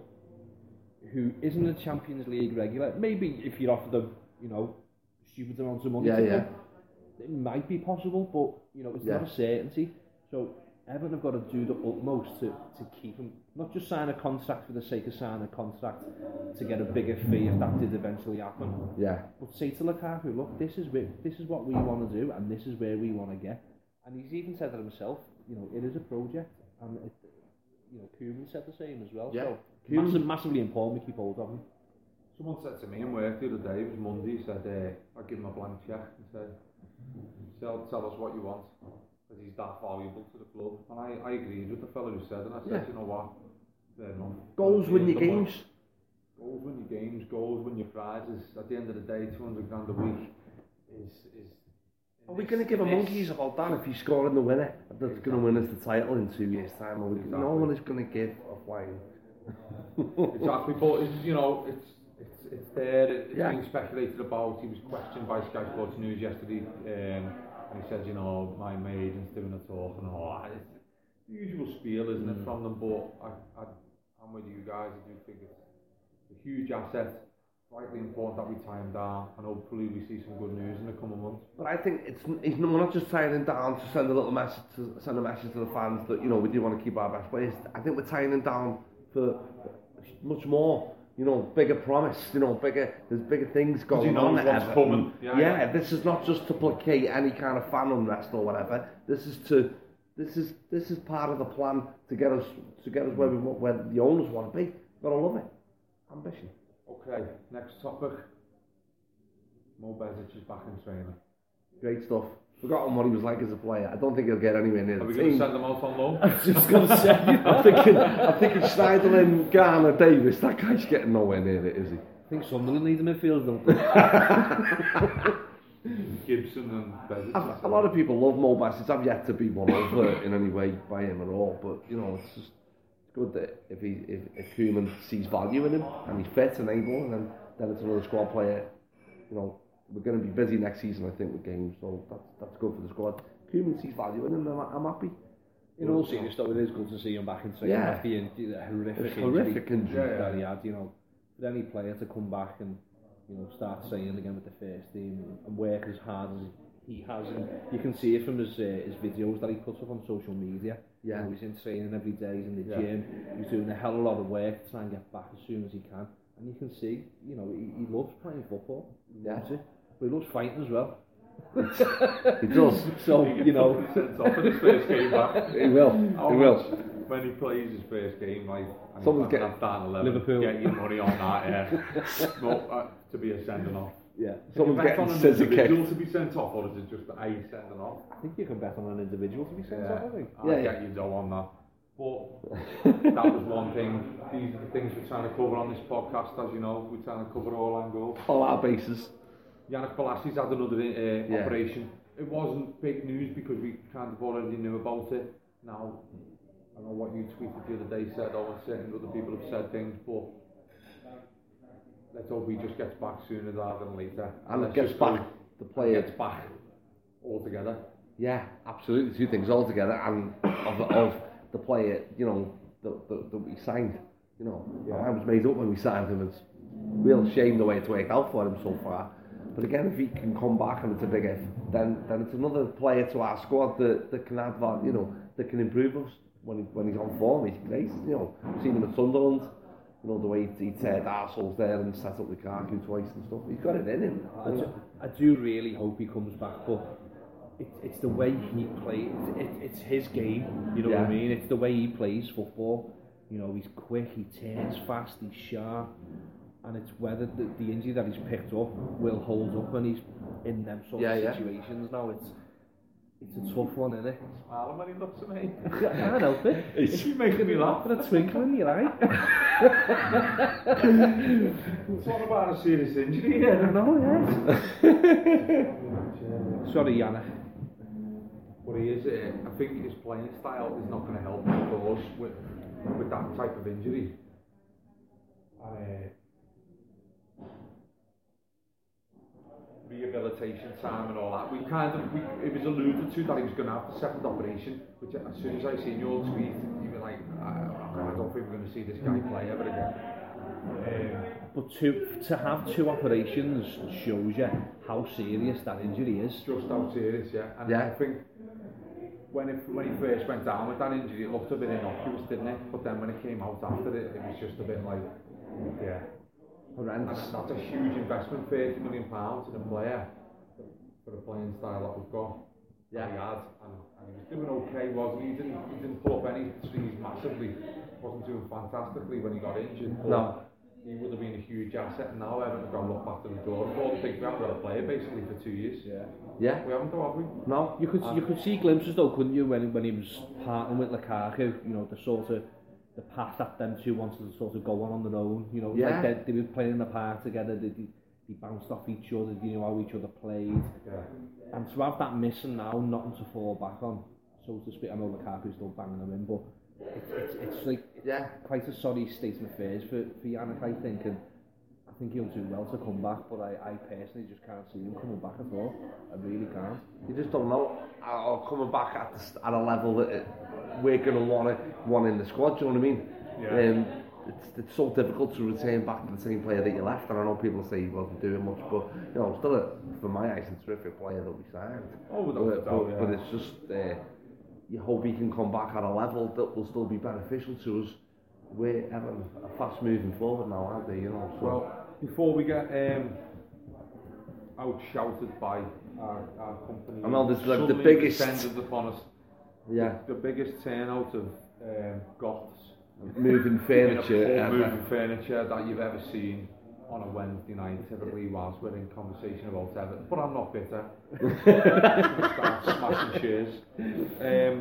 who isn't a Champions League regular. Maybe if you offer them, you know, stupid amounts of money yeah, to yeah. them, it might be possible, but, you know, it's yeah. not a certainty. So Everton have got to do the utmost to, to keep him, not just sign a contract for the sake of signing a contract to get a bigger fee if that did eventually happen. Yeah. But say to Lukaku, look, this is where, this is what we want to do, and this is where we want to get. And he's even said that himself. You know, it is a project, and it, you know, Koeman said the same as well. Yeah. So massive, massively important we keep hold of him. Someone said to me in work the other day, it was Monday, he said, uh, I'll give him a blank check and said, tell, tell us what you want, because he's that valuable to the club. And I, I agreed with the fellow who said, and I said, yeah. You know what, fair enough. Goals win your games. Goals win your games, goals win your prizes. At the end of the day, two hundred grand a week is... is Are we going to give a monkeys about that if he's scoring the winner that's exactly. going to win us the title in two years' time? Or we, exactly. No one is going to give a flying. Exactly, but it's, you know, it's it's it's there. It's yeah. being speculated about. He was questioned by Sky Sports News yesterday, um, and he said, you know, my, my agent's doing a talk and all that. It's the usual spiel, isn't mm. it, from them? But I, I, I'm with you guys. I do think it's a huge asset. Vitally important that we tie him down, and hopefully we see some good news in the coming months. But I think it's, it's we're not just tying him down to send a little message to send a message to the fans that, you know, we do want to keep our best players. I think we're tying him down for much more, you know, bigger promise, you know, bigger, there's bigger things going on. What's coming. Yeah, yeah, yeah, this is not just to placate any kind of fan unrest or whatever. This is to, this is this is part of the plan to get us to get us where we want, where the owners want to be. You've got to love it. Ambition. Okay, next topic. Mo Besic is back in training. Great stuff. Forgotten what he was like as a player. I don't think he'll get anywhere near the Are we team. going to send him out on loan? I was just going to say. I'm thinking, I'm thinking Schneiderlin, Garner, Davis. That guy's getting nowhere near it, is he? I think Sunderland need a midfield, don't they? Gibson and Besic. A, a lot of people love Mo Besic. I've yet to be won over in any way by him at all. But you know, it's just it's good that if he if, if Koeman sees value in him and he's fit and able, and then then it's another squad player. You know. We're going to be busy next season, I think, with games, so that's that's good for the squad. Koeman sees value in him, and I'm, I'm happy. In all seriousness, though, it is good to see him back in training yeah. after the, the horrific it's injury, horrific injury yeah, that he had. You know, for any player to come back and you know start training again with the first team and, and work as hard as he has, and you can see it from his uh, his videos that he puts up on social media. Yeah, you know, he's in training every day, he's in the yeah. gym, he's doing a hell of a lot of work to try and get back as soon as he can. And you can see, you know, he, he loves playing football. He yeah. loves it. But he loves fighting as well. He does. So, you know. Sent off in his first game back. He will. How he will. When he plays his first game, like, and someone's he's getting starting eleven, Liverpool. Get your money on that, yeah. No, uh, to be a sending off. Yeah. Someone's getting on an scissor kicked. individual to be sent off, or is it just a sending off? I think you can bet on an individual to be sent yeah. off, I think. I'll yeah, get yeah. you dough on that. But that was one thing. These are the things we're trying to cover on this podcast, as you know. We're trying to cover all angles. All our bases. Yannick Bolasie had another uh, yeah. operation. It wasn't big news because we kind of already knew about it. Now, I don't know what you tweeted the other day said, or certain other people have said things, but let's hope he just gets back sooner rather than later. And it gets back the player. Gets back altogether. Yeah, absolutely. Two things altogether, and of, of the player, you know, that, that, that we signed. You know, yeah. I was made up when we signed him. It's a real shame the way it's worked out for him so far. But again, if he can come back and it's a big if, then then it's another player to our squad that, that can add value, you know, that can improve us when he, when he's on form. He's great, you know. I've seen him at Sunderland, you know, the way he, he teared arseholes there and set up Lukaku twice and stuff. He's got it in him. I do, I do really hope he comes back, but it, it's the way he plays. It, it, it's his game, you know yeah. what I mean? It's the way he plays football. You know, he's quick, he turns fast, he's sharp, and it's whether the, the injury that he's picked up will hold up when he's in them sort yeah, of yeah. situations now. It's it's a tough one, isn't it? Smiling when he looks at me. I can't help it. It's making me laugh. With a twinkle in your eye. It's all about a serious injury here. I know, yes. Sorry, Yana. But he is, uh, I think his playing style is not going to help him cause with, with that type of injury. And, uh, rehabilitation time and all that. We kind of, we, it was alluded to that he was going to have the second operation, which as soon as I seen your tweet, you were like, I, I don't think we're going to see this guy play ever again. Um, but to to have two operations shows you how serious that injury is. Just how serious, yeah. And yeah. I think when it, when he first went down with that injury, it looked a bit innocuous, didn't it? But then when it came out after it, it was just a bit like, yeah. And that's a huge investment, thirty million pounds in a player for the playing style that we've got. Yeah. He had, and, and he was doing okay, wasn't he? He didn't, he didn't pull up any threes massively, wasn't doing fantastically when he got injured. But no. He would have been a huge asset, and now Everton have got to look back to the door. I think we haven't got a player basically for two years. Yeah. Yeah. We haven't, though, have we? No. You could um, you could see glimpses though, couldn't you, when when he was partnering with Lukaku? You know, the sort of the path that them two wanted to sort of go on on their own. You know, yeah. like they, they were playing in the park together. They, they they bounced off each other. They knew how each other played. Yeah. And to have that missing now, nothing to fall back on, so to speak. I know Lukaku's still banging them in, but it's it's, it's like it's yeah. quite a sorry state of affairs for for Yannick, I think, and I think he'll do well to come back. But I, I personally just can't see him coming back at all. I really can't. You just don't know. Or coming back at the, at a level that it, we're going to want it, want in the squad. Do you know what I mean? Yeah. Um, it's it's so difficult to return back to the same player that you left. And I know people say he wasn't doing much, but you know, still, a, for my eyes, a terrific player that we signed. Oh, without but, doubt, but, yeah. but it's just uh, you hope he can come back at a level that will still be beneficial to us. We're having a fast moving forward now, aren't they? You know. So. Well, before we get um, out shouted by our, our company, I know this is like the biggest descended upon us. Yeah. The biggest turnout of um, goths moving furniture, in a pub, moving furniture that you've ever seen on a Wednesday night, typically whilst we're in conversation about Everton. But I'm not bitter. Start smashing chairs. Um,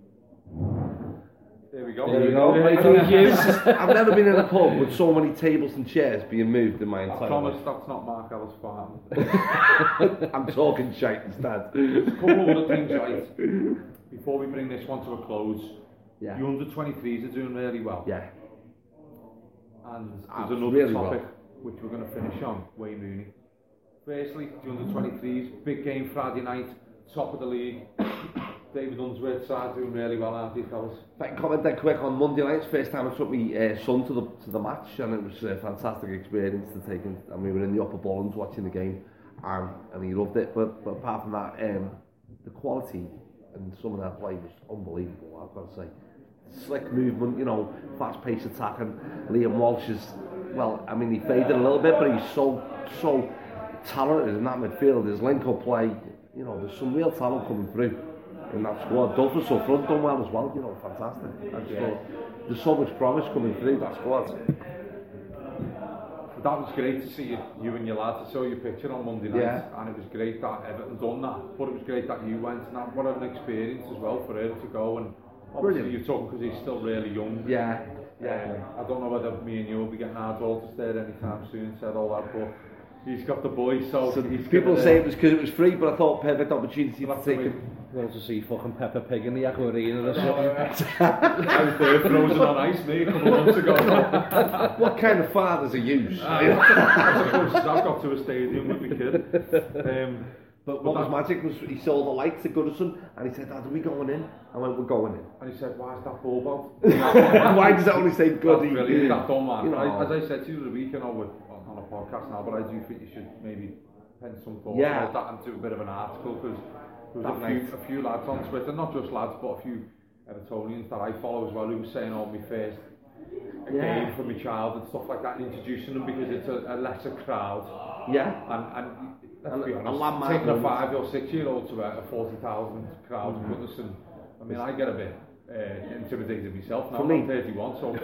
there we go. There we go. I've never been in a pub with so many tables and chairs being moved in my entire life. I promise that's not Mark Ellis' farm. I'm talking shite instead. There's a couple of other things, right? Before we bring this one to a close, yeah. the under twenty-threes are doing really well. Yeah. And there's Absolutely another really topic well. which we're going to finish on, Wayne Rooney. Firstly, the under twenty-threes, big game Friday night, top of the league. David Unsworth's side doing really well, aren't they, fellas? If I can comment that quick, on Monday night, first time I took my uh, son to the to the match, and it was a fantastic experience to take him. And we were in the upper Bowlands watching the game, and, and he loved it. But, but apart from that, um, the quality and some of that play was unbelievable, I've got to say. Slick movement, you know, fast-paced attack, and Liam Walsh is, well, I mean, he faded a little bit, but he's so, so talented in that midfield. His link-up play, you know, there's some real talent coming through in that squad. Duffus up front done well as well, you know, fantastic. I just yeah. thought there's so much promise coming through that squad. That was great to see you, you and your lads. I saw your picture on Monday night, yeah. and it was great that Everton done that. But it was great that you went, and that, what an experience as well for him to go. And obviously you're talking because he's still really young. Yeah, yeah. Um, I don't know whether me and you will be getting our daughters there anytime soon. Said all that, but he's got the boys. So, so he's people gonna, say it was because it was free, but I thought perfect opportunity to take him. Well, to see fucking Peppa Pig in the Aquarina or something. I was there frozen on ice, me, a couple of months ago. What kind of fathers are you? Uh, I've got to a stadium with my kid. Um, but what was magic was he saw the lights at Goodison and he said, Dad, are we going in? I went, we're going in. And he said, why is that ball out? Why does it only say Goody? That's brilliant, that done, man. You know, I, as I said to you the week, you know, with, on, on a podcast now, but I do think you should maybe pen some thoughts yeah. about that and do a bit of an article, because there's a nice. few, a few lads on Twitter, not just lads, but a few Evertonians that I follow as well, who were saying, oh, my first yeah. game for my child and stuff like that, and introducing them because it's a, a lesser crowd. Yeah. And, and let's and be honest, a taking a five or six year old to a, a forty thousand crowd mm-hmm. with us, and I mean, I get a bit uh, intimidated myself now. I'm thirty-one, so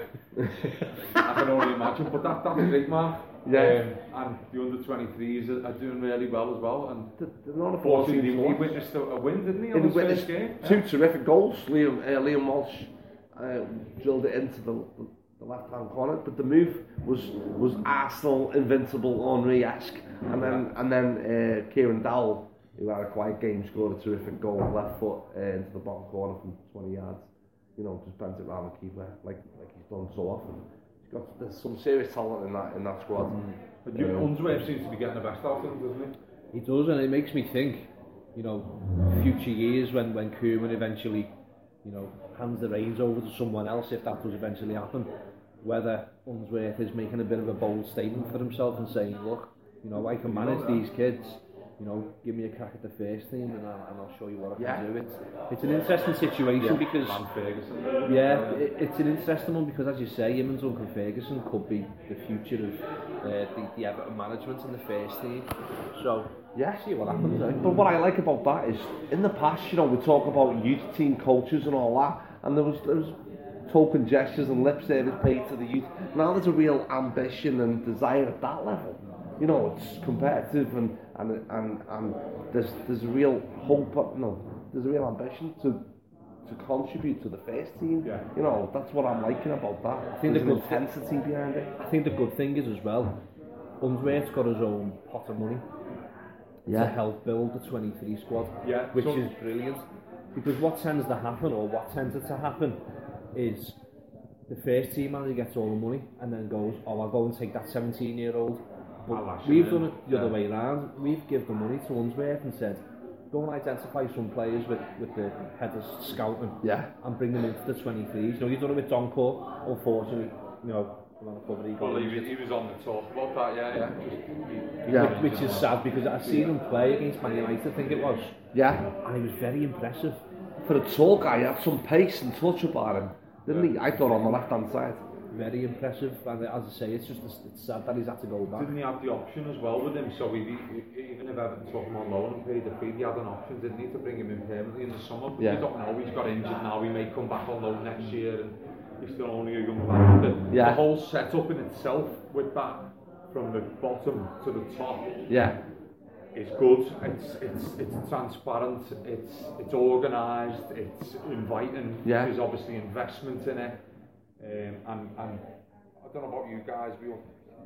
I can only imagine. But that, that's a great mark. Yeah. Um, and the under twenty-threes are, are doing really well as well. And they're not a fortunately, he witnessed a, a win, didn't he, on his first game? Two yeah. terrific goals. Liam, uh, Liam Walsh uh, drilled it into the, the left-hand corner, but the move was was Arsenal invincible Henry-esque. And then and then uh, Kieran Dowell, who had a quiet game, scored a terrific goal left foot uh, into the bottom corner from twenty yards. You know, just bent it around the keeper like like he's done so often. Got, there's some serious talent in that in that squad. Mm. But you, um, Unsworth seems to be getting the best out of him, doesn't he? He does, and it makes me think, you know, future years when when Koeman eventually, you know, hands the reins over to someone else, if that does eventually happen, whether Unsworth is making a bit of a bold statement for himself and saying, look, you know, I can manage these kids. You know, give me a crack at the first team and I'll, and I'll show you what I yeah. can do. It's it's an interesting situation yeah. because Ferguson. yeah, it, it's an interesting one because, as you say, him and Duncan Ferguson could be the future of uh, the, the Everton management in the first team. So yeah, see what happens. Eh? But what I like about that is, in the past, you know, we talk about youth team coaches and all that, and there was there was token gestures and lip service paid to the youth. Now there's a real ambition and desire at that level. You know, it's competitive and and and, and there's there's a real hope. No, there's a real ambition to to contribute to the first team. Yeah. You know, that's what I'm liking about that. I think there's the an good intensity th- behind it. I think the good thing is as well, Unsworth's got his own pot of money yeah. to help build the twenty-three squad, yeah. which so is brilliant. Because what tends to happen, or what tended to happen, is the first team manager gets all the money and then goes, oh, I'll go and take that seventeen-year-old. But we've done it the yeah. other way around. We've given the money to Unsworth and said, go and identify some players with, with the head of scouting yeah. and bring them into the twenty-threes. You know, you've done it with Doncourt, unfortunately, you know, on the cover he well, he was, he was on the talk about that, yeah, yeah. Just, he, yeah. Which, which is sad because I've seen him play against Man United, I think it was. Yeah. And he was very impressive. For a tall guy, he had some pace and touch about him, didn't yeah. he? I thought on the left-hand side. Very impressive, and as I say, it's just it's sad that he's had to go back. Didn't he have the option as well with him? So he, he, even if Everton took him on loan and paid the fee, he had an option, didn't he, to bring him in permanently in the summer? But yeah. you don't know, he's got injured now, he may come back on loan next year, and he's still only a young lad. The, yeah. the whole setup in itself, with that from the bottom to the top, yeah, is good. It's it's it's transparent. It's it's organised. It's inviting. Yeah. There's obviously investment in it. Um, and, and I don't know about you guys, we'll,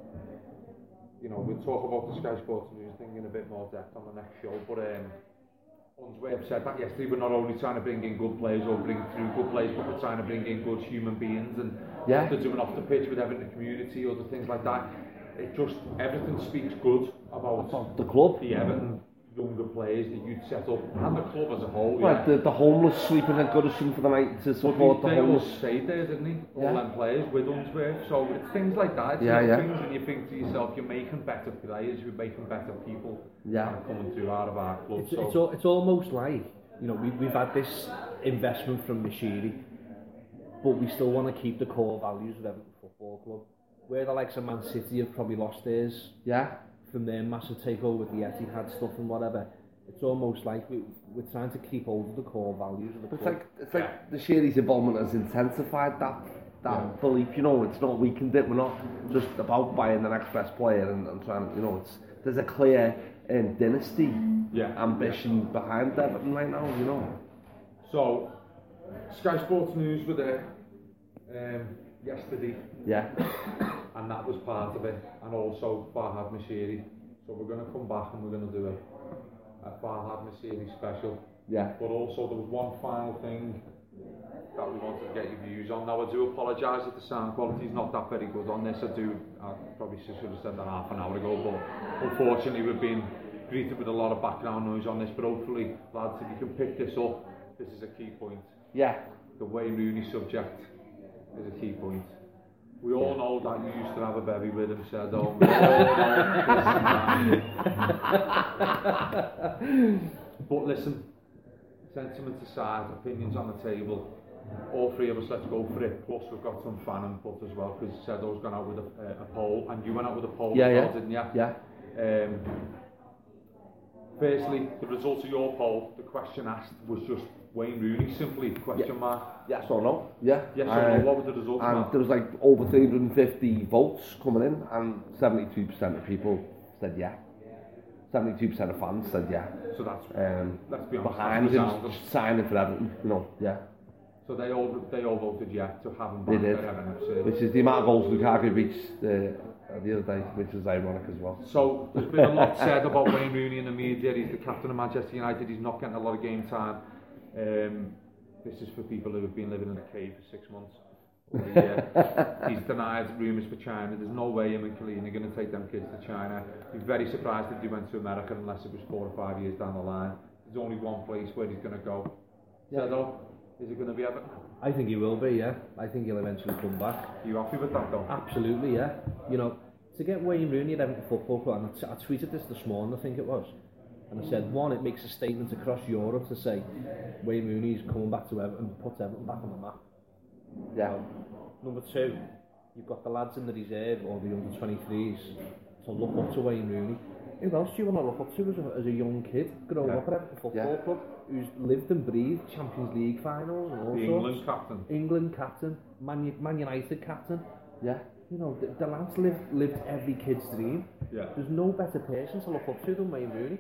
you know, we'll talk about the Sky Sports News thing in a bit more depth on the next show, but um, Unsworth said that yesterday, we're not only trying to bring in good players or bring through good players, but we're trying to bring in good human beings, and yeah. what they're doing off the pitch with Everton community, other things like that. It just, everything speaks good about, about the club, the Everton younger players that you'd set up, and the club as a whole. Right, yeah. the, the homeless sleeping at Goodison for the night to support but the they homeless. They all stayed there, didn't he? All yeah. them players with Unsworth. So it's things like that. It's yeah, yeah. things and you think to yourself, you're making better players, you're making better people yeah. coming through out of our club. It's, so. it's, all, it's almost like, you know, we, we've had this investment from Mashiri, but we still want to keep the core values of Everton Football Club. Where the likes of Man City have probably lost theirs yeah. from their massive takeover with the Etihad stuff and whatever. It's almost like we, we're trying to keep hold of the core values of the it's club. like it's like yeah. the Shiri's involvement has intensified that that yeah. belief. You know, it's not weakened it. We're not just about buying the next best player and, and trying. You know, it's there's a clear um, dynasty yeah. ambition yeah. behind Everton right now. You know. So, Sky Sports News were there um, yesterday. Yeah. And that was part of it, and also Farhad Moshiri. So we're going to come back and we're going to do a a Farhad Moshiri special. Yeah. But also there was one final thing that we wanted to get your views on. Now I do apologise if the sound quality is not that very good on this. I do, I probably should have said that half an hour ago, but unfortunately we've been greeted with a lot of background noise on this, but hopefully, lads, if you can pick this up, this is a key point. Yeah. The Wayne Rooney subject is a key point. We all know that you used to have a baby with him, said, oh, but listen, sentiment aside, opinions on the table, all three of us, let's go for it. Plus, we've got some fan input as well, because Sedo's gone out with a, uh, a poll, and you went out with a poll yeah, as yeah. well, didn't you? Yeah. Um, firstly, the results of your poll, the question asked was just Wayne Rooney, simply, question yeah. mark. Yes or no? Yeah. Yes or uh, no, what were the results, And Matt? there was like over three hundred fifty votes coming in, and seventy-two percent of people said yeah. seventy-two percent of fans said yeah. So that's, Um, let's be honest, behind that's him, resounding. signing for Everton, you know, yeah. So they all they all voted yeah to have him They back did. at Everton F C. Which is the amount of goals Lukaku reached uh, the other day, which is ironic as well. So there's been a lot said about Wayne Rooney in the media. He's the captain of Manchester United. He's not getting a lot of game time. Um, this is for people who have been living in a cave for six months. Yeah. He's denied rumours for China. There's no way him and Chiellini are going to take them kids to China. I'd be very surprised if they went to America unless it was four or five years down the line. There's only one place where he's going to go. Yeah. Sedo, is it going to be Everton? I think he will be, yeah. I think he'll eventually come back. Are you happy with that though? Absolutely, yeah. You know, to get Wayne Rooney at Everton Football Club, and I, t- I tweeted this this morning, I think it was, and I said, one, it makes a statement across Europe to say Wayne Rooney is coming back to Everton and puts Everton back on the map. Yeah. Um, number two, you've got the lads in the reserve or the under twenty-threes to look up to Wayne Rooney. Who else do you want to look up to as a, as a young kid growing Yeah. up at Everton Football Yeah. Club, who's lived and breathed Champions League finals and all The sorts. England captain. England captain, Man, U- Man United captain. Yeah. You know, the, the lads lived, lived every kid's dream. Yeah. There's no better person to look up to than Wayne Rooney,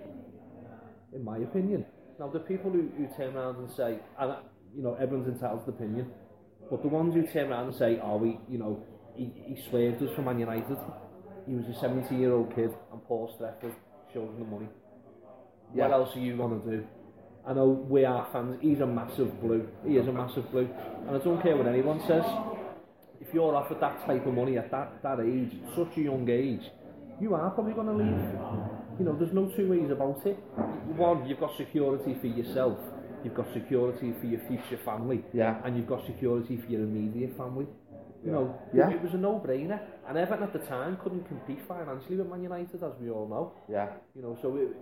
in my opinion. Now, the people who, who turn around and say, and uh, you know, everyone's entitled to opinion, but the ones who turn around and say, oh, we, you know, he, he swerved us from Man United. He was a seventeen-year-old kid, and Paul Stretford showed him the money. Yeah. What else are you going to do? I know we are fans. He's a massive blue. He is a massive blue. And I don't care what anyone says. If you're offered that type of money at that, that age, such a young age, you are probably going to leave. You know, there's no two ways about it. One, you've got security for yourself. You've got security for your future family. Yeah. And you've got security for your immediate family. You know, Yeah. it, it was a no-brainer. And Everton at the time couldn't compete financially with Man United, as we all know. Yeah. You know, so it,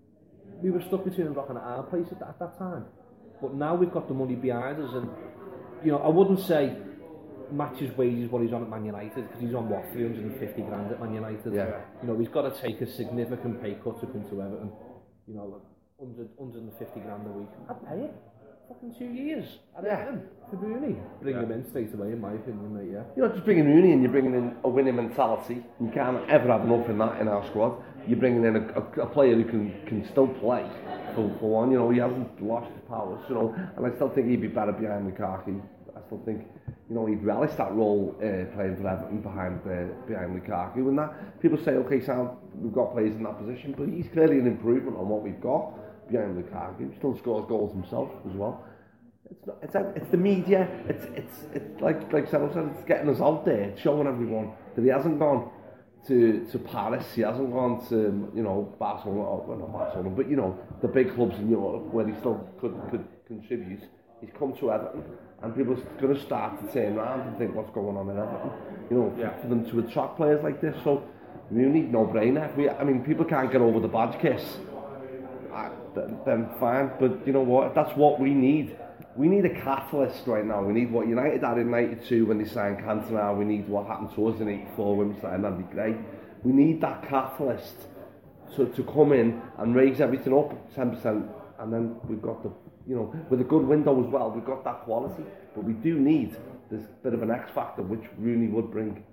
we were stuck between a rock and a hard place at that, at that time. But now we've got the money behind us, and you know, I wouldn't say matches wages what he's on at Man United, because he's on what, three hundred fifty grand at Man United. Yeah. You know, he's got to take a significant pay cut to come to Everton. You know, one hundred, one hundred fifty grand a week. I'd pay it. Fucking two years at Yeah. Everton for Rooney. Bring Yeah. him in straight away, in my opinion, mate. Yeah. You're not just bringing Rooney in, you're bringing in a winning mentality. You can't ever have enough in that in our squad. You're bringing in a, a, a player who can, can still play for, for one. You know, he hasn't lost his powers, you know, and I still think he'd be better behind Lukaku. I still think, you know, he'd relish that role uh, playing for Everton behind uh, behind Lukaku. And that people say, okay, Sam, we've got players in that position, but he's clearly an improvement on what we've got behind Lukaku. He still scores goals himself as well. It's not, it's it's the media. It's it's it's like like Sam said. It's getting us out there. It's showing everyone that he hasn't gone to to Paris. He hasn't gone to, you know, Barcelona. Or, well, not Barcelona, but you know, the big clubs in Europe where he still could could contribute. He's come to Everton, and people are going to start to turn around and think, what's going on in Everton? You know, Yeah. for them to attract players like this. So really no brainer. We, I mean, people can't get over the badge kiss. Uh, then, then fine, but you know what? That's what we need. We need a catalyst right now. We need what United had in ninety-two when they signed Cantona. We need what happened to us in eighty-four when we signed Andy Gray. We need that catalyst to, to come in and raise everything up ten percent, and then we've got the, you know, with a good window as well, we've got that quality. But we do need this bit of an X factor, which Rooney would bring.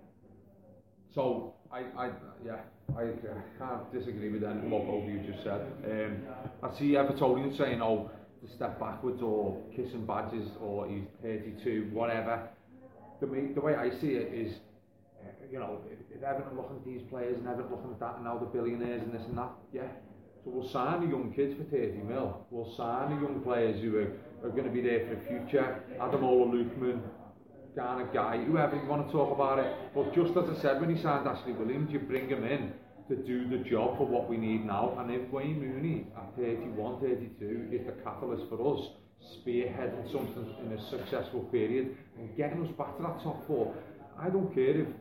So, I, I yeah, I uh, can't disagree with anything what both of you just said. Um, I see Evertonians saying, oh, to step backwards or kissing badges or he's thirty-two, whatever. The way, the way I see it is, uh, you know, if, if Everton looking at these players and Everton looking at that and now the billionaires and this and that, yeah. So we'll sign the young kids for thirty mil. We'll sign the young players who are, are going to be there for the future. Ademola Lookman, Garner Guy, whoever you want to talk about it. But just as I said when he signed Ashley Williams, you bring him in to do the job for what we need now. And if Wayne Rooney at thirty-one, thirty-two is the catalyst for us spearheading something in a successful period and getting us back to that top four, I don't care if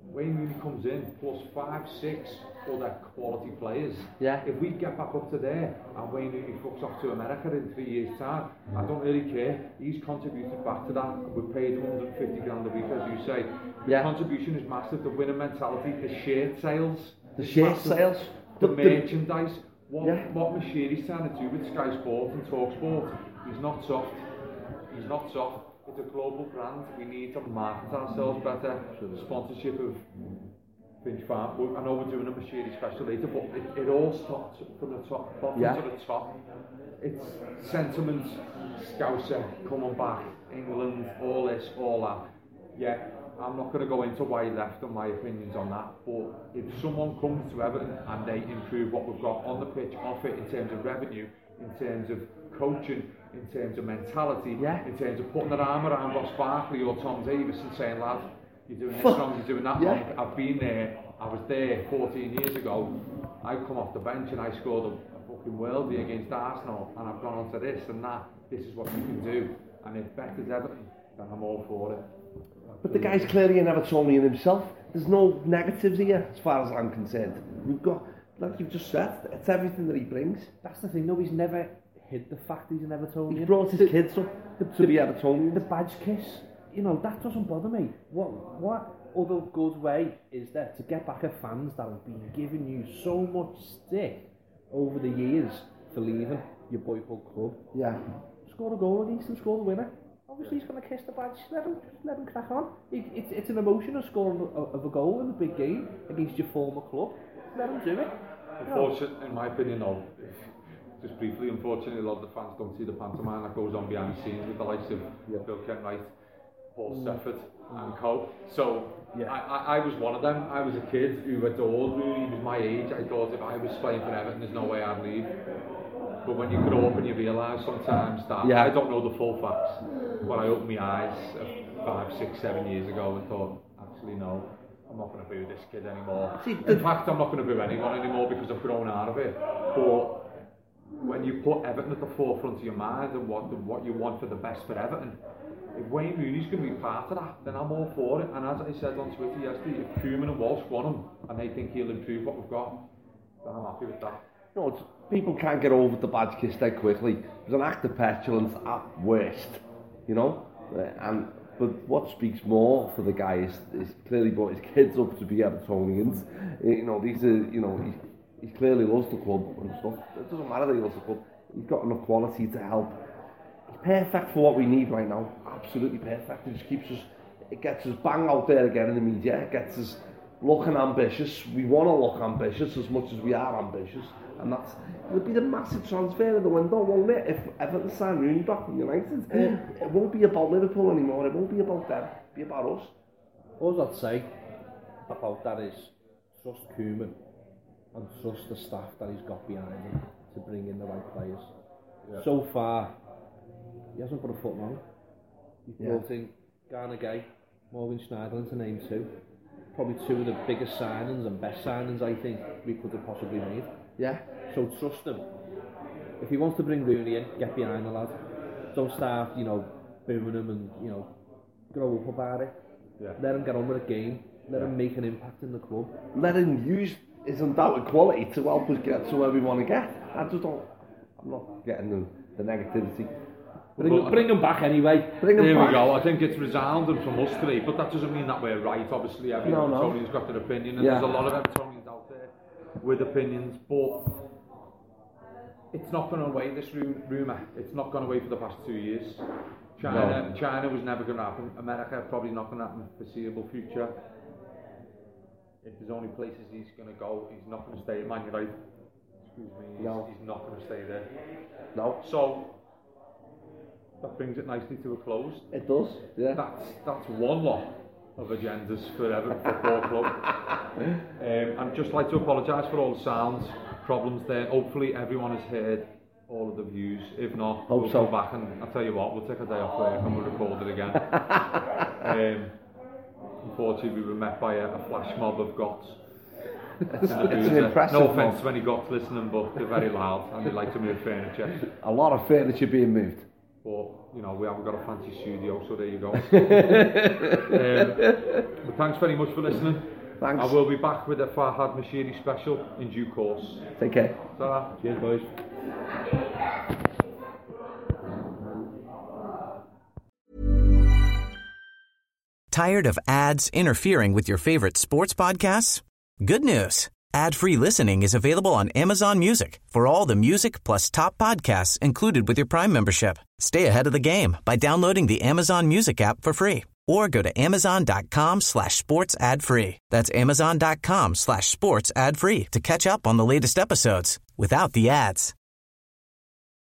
Wayne Rooney comes in, plus five, six other quality players. Yeah. If we get back up to there, and Wayne Rooney fucks off to America in three years' time, I don't really care. He's contributed back to that. We've paid one hundred fifty grand a week, as you say. The yeah. contribution is massive. The winning mentality, the shirt sales, the shirt sales, the, the merchandise. What yeah. what Mashiri's trying to do with Sky Sports and TalkSport, he's not soft. He's not soft. It's a global brand. We need to market ourselves better. The sponsorship of Finch Farm. I know we're doing a Mashiri special later, but it, it all starts from the top, bottom yeah. to the top. It's sentiment, Scouser, coming back, England, all this, all that. Yeah, I'm not going to go into why he left and my opinions on that, but if someone comes to Everton and they improve what we've got on the pitch, off it, in terms of revenue, in terms of coaching, in terms of mentality, yeah. in terms of putting their arm around Ross Barkley or Tom Davis and saying, lad, you're doing this wrong, you're doing that yeah. wrong. I've been there, I was there fourteen years ago. I come off the bench and I scored a, a fucking worldie against Arsenal, and I've gone on to this and that. This is what you can do. And if betters Everton, then I'm all for it. But the guy's clearly an Evertonian himself. There's no negatives here, as far as I'm concerned. We've got, like you've just said, it's everything that he brings. That's the thing, though. He's never hid the fact he's an Evertonian. He brought his the, kids up the, to the, be Evertonian. The badge kiss, you know, that doesn't bother me. What what other good way is there to get back at fans that have been giving you so much stick over the years for leaving your boyhood club? Yeah. Score a goal against him, score the winner. Obviously he's going to kiss the badge. Let him, let him crack on. It, it, it's an emotion of scoring of a goal in a big game against your former club. Let him do it. Unfortunately, in my opinion, though, just briefly, unfortunately, a lot of the fans don't see the pantomime that goes on behind the scenes with the likes of yeah. Bill Kenwright, Paul Stefford, mm. and co. So yeah. I, I, I was one of them. I was a kid who adored Rooney. He was my age. I thought if I was playing for Everton, there's no way I'd leave. But when you grow up and you realise sometimes that, yeah. I don't know the full facts, but I opened my eyes five, six, seven years ago and thought, actually no, I'm not going to boo this kid anymore. See, in fact, I'm not going to boo anyone anymore because I've grown out of it. But when you put Everton at the forefront of your mind and what, the, what you want for the best for Everton, if Wayne Rooney's going to be part of that, then I'm all for it. And as I said on Twitter yesterday, if Koeman and Walsh want him and they think he'll improve what we've got, then I'm happy with that. No, it's, people can't get over the badge kiss that quickly. There's an act of petulance at worst, you know. And but what speaks more for the guy is, is clearly brought his kids up to be Evertonians. You know, these are, you know, he, he clearly loves the club and stuff. It doesn't matter that he loves the club. He's got enough quality to help. He's perfect for what we need right now. Absolutely perfect. It just keeps us. It gets us bang out there again in the media. It gets us looking ambitious. We want to look ambitious as much as we are ambitious. And that's, it'll be the massive transfer of the window, won't it? If Everton sign Rooney back from United, mm. it won't be about Liverpool anymore, it won't be about them, it'll be about us. All I'd say about that is trust Koeman and trust the staff that he's got behind him to bring in the right players. Yeah. So far, he hasn't put a foot wrong. He's yeah. brought in Garner Gay, Morgan Schneiderlin to name two. Probably two of the biggest signings and best signings I think we could have possibly made. Yeah. So trust him. If he wants to bring Rooney in, get behind the lad. Don't start, you know, booing him and, you know, grow up about it. Yeah. Let him get on with the game. Let yeah. him make an impact in the club. Let him use his undoubted quality to help us get to where we want to get. I just don't. I'm not getting the, the negativity. Bring, well, bring him back anyway. Bring him there back. we go. I think it's resounding from us today, but that doesn't mean that we're right. Obviously, every no, Evertonian's no. got their opinion, and yeah. there's a lot of Evertonians out there with opinions, but it's not gone away, this rumour. It's not gone away for the past two years. China no. China was never going to happen. America probably not going to happen in the foreseeable future. If there's only places he's going to go, he's not going to stay at Man United. Excuse me, he's, no. he's not going to stay there. No. So that brings it nicely to a close. It does, yeah. That's, that's one lot of agendas for Everton Football Club. um, I'd just like to apologise for all the sounds problems there. Hopefully everyone has heard all of the views. If not, Hope we'll so. go back and I'll tell you what, we'll take a day off work and we'll record it again. um, unfortunately, we were met by a, a flash mob of goths. It's, it's an impressive No offence mob. to any goths listening, but they're very loud and they like to move furniture. A lot of furniture being moved. but you know we haven't got a fancy studio, so there you go. um, but thanks very much for listening. Thanks. I will be back with a Farhad Moshiri special in due course. Take care. Ta-ra. Cheers, boys. Tired of ads interfering with your favorite sports podcasts? Good news. Ad-free listening is available on Amazon Music for all the music plus top podcasts included with your Prime membership. Stay ahead of the game by downloading the Amazon Music app for free or go to amazon.com slash sports ad free. That's amazon.com slash sports ad free to catch up on the latest episodes without the ads.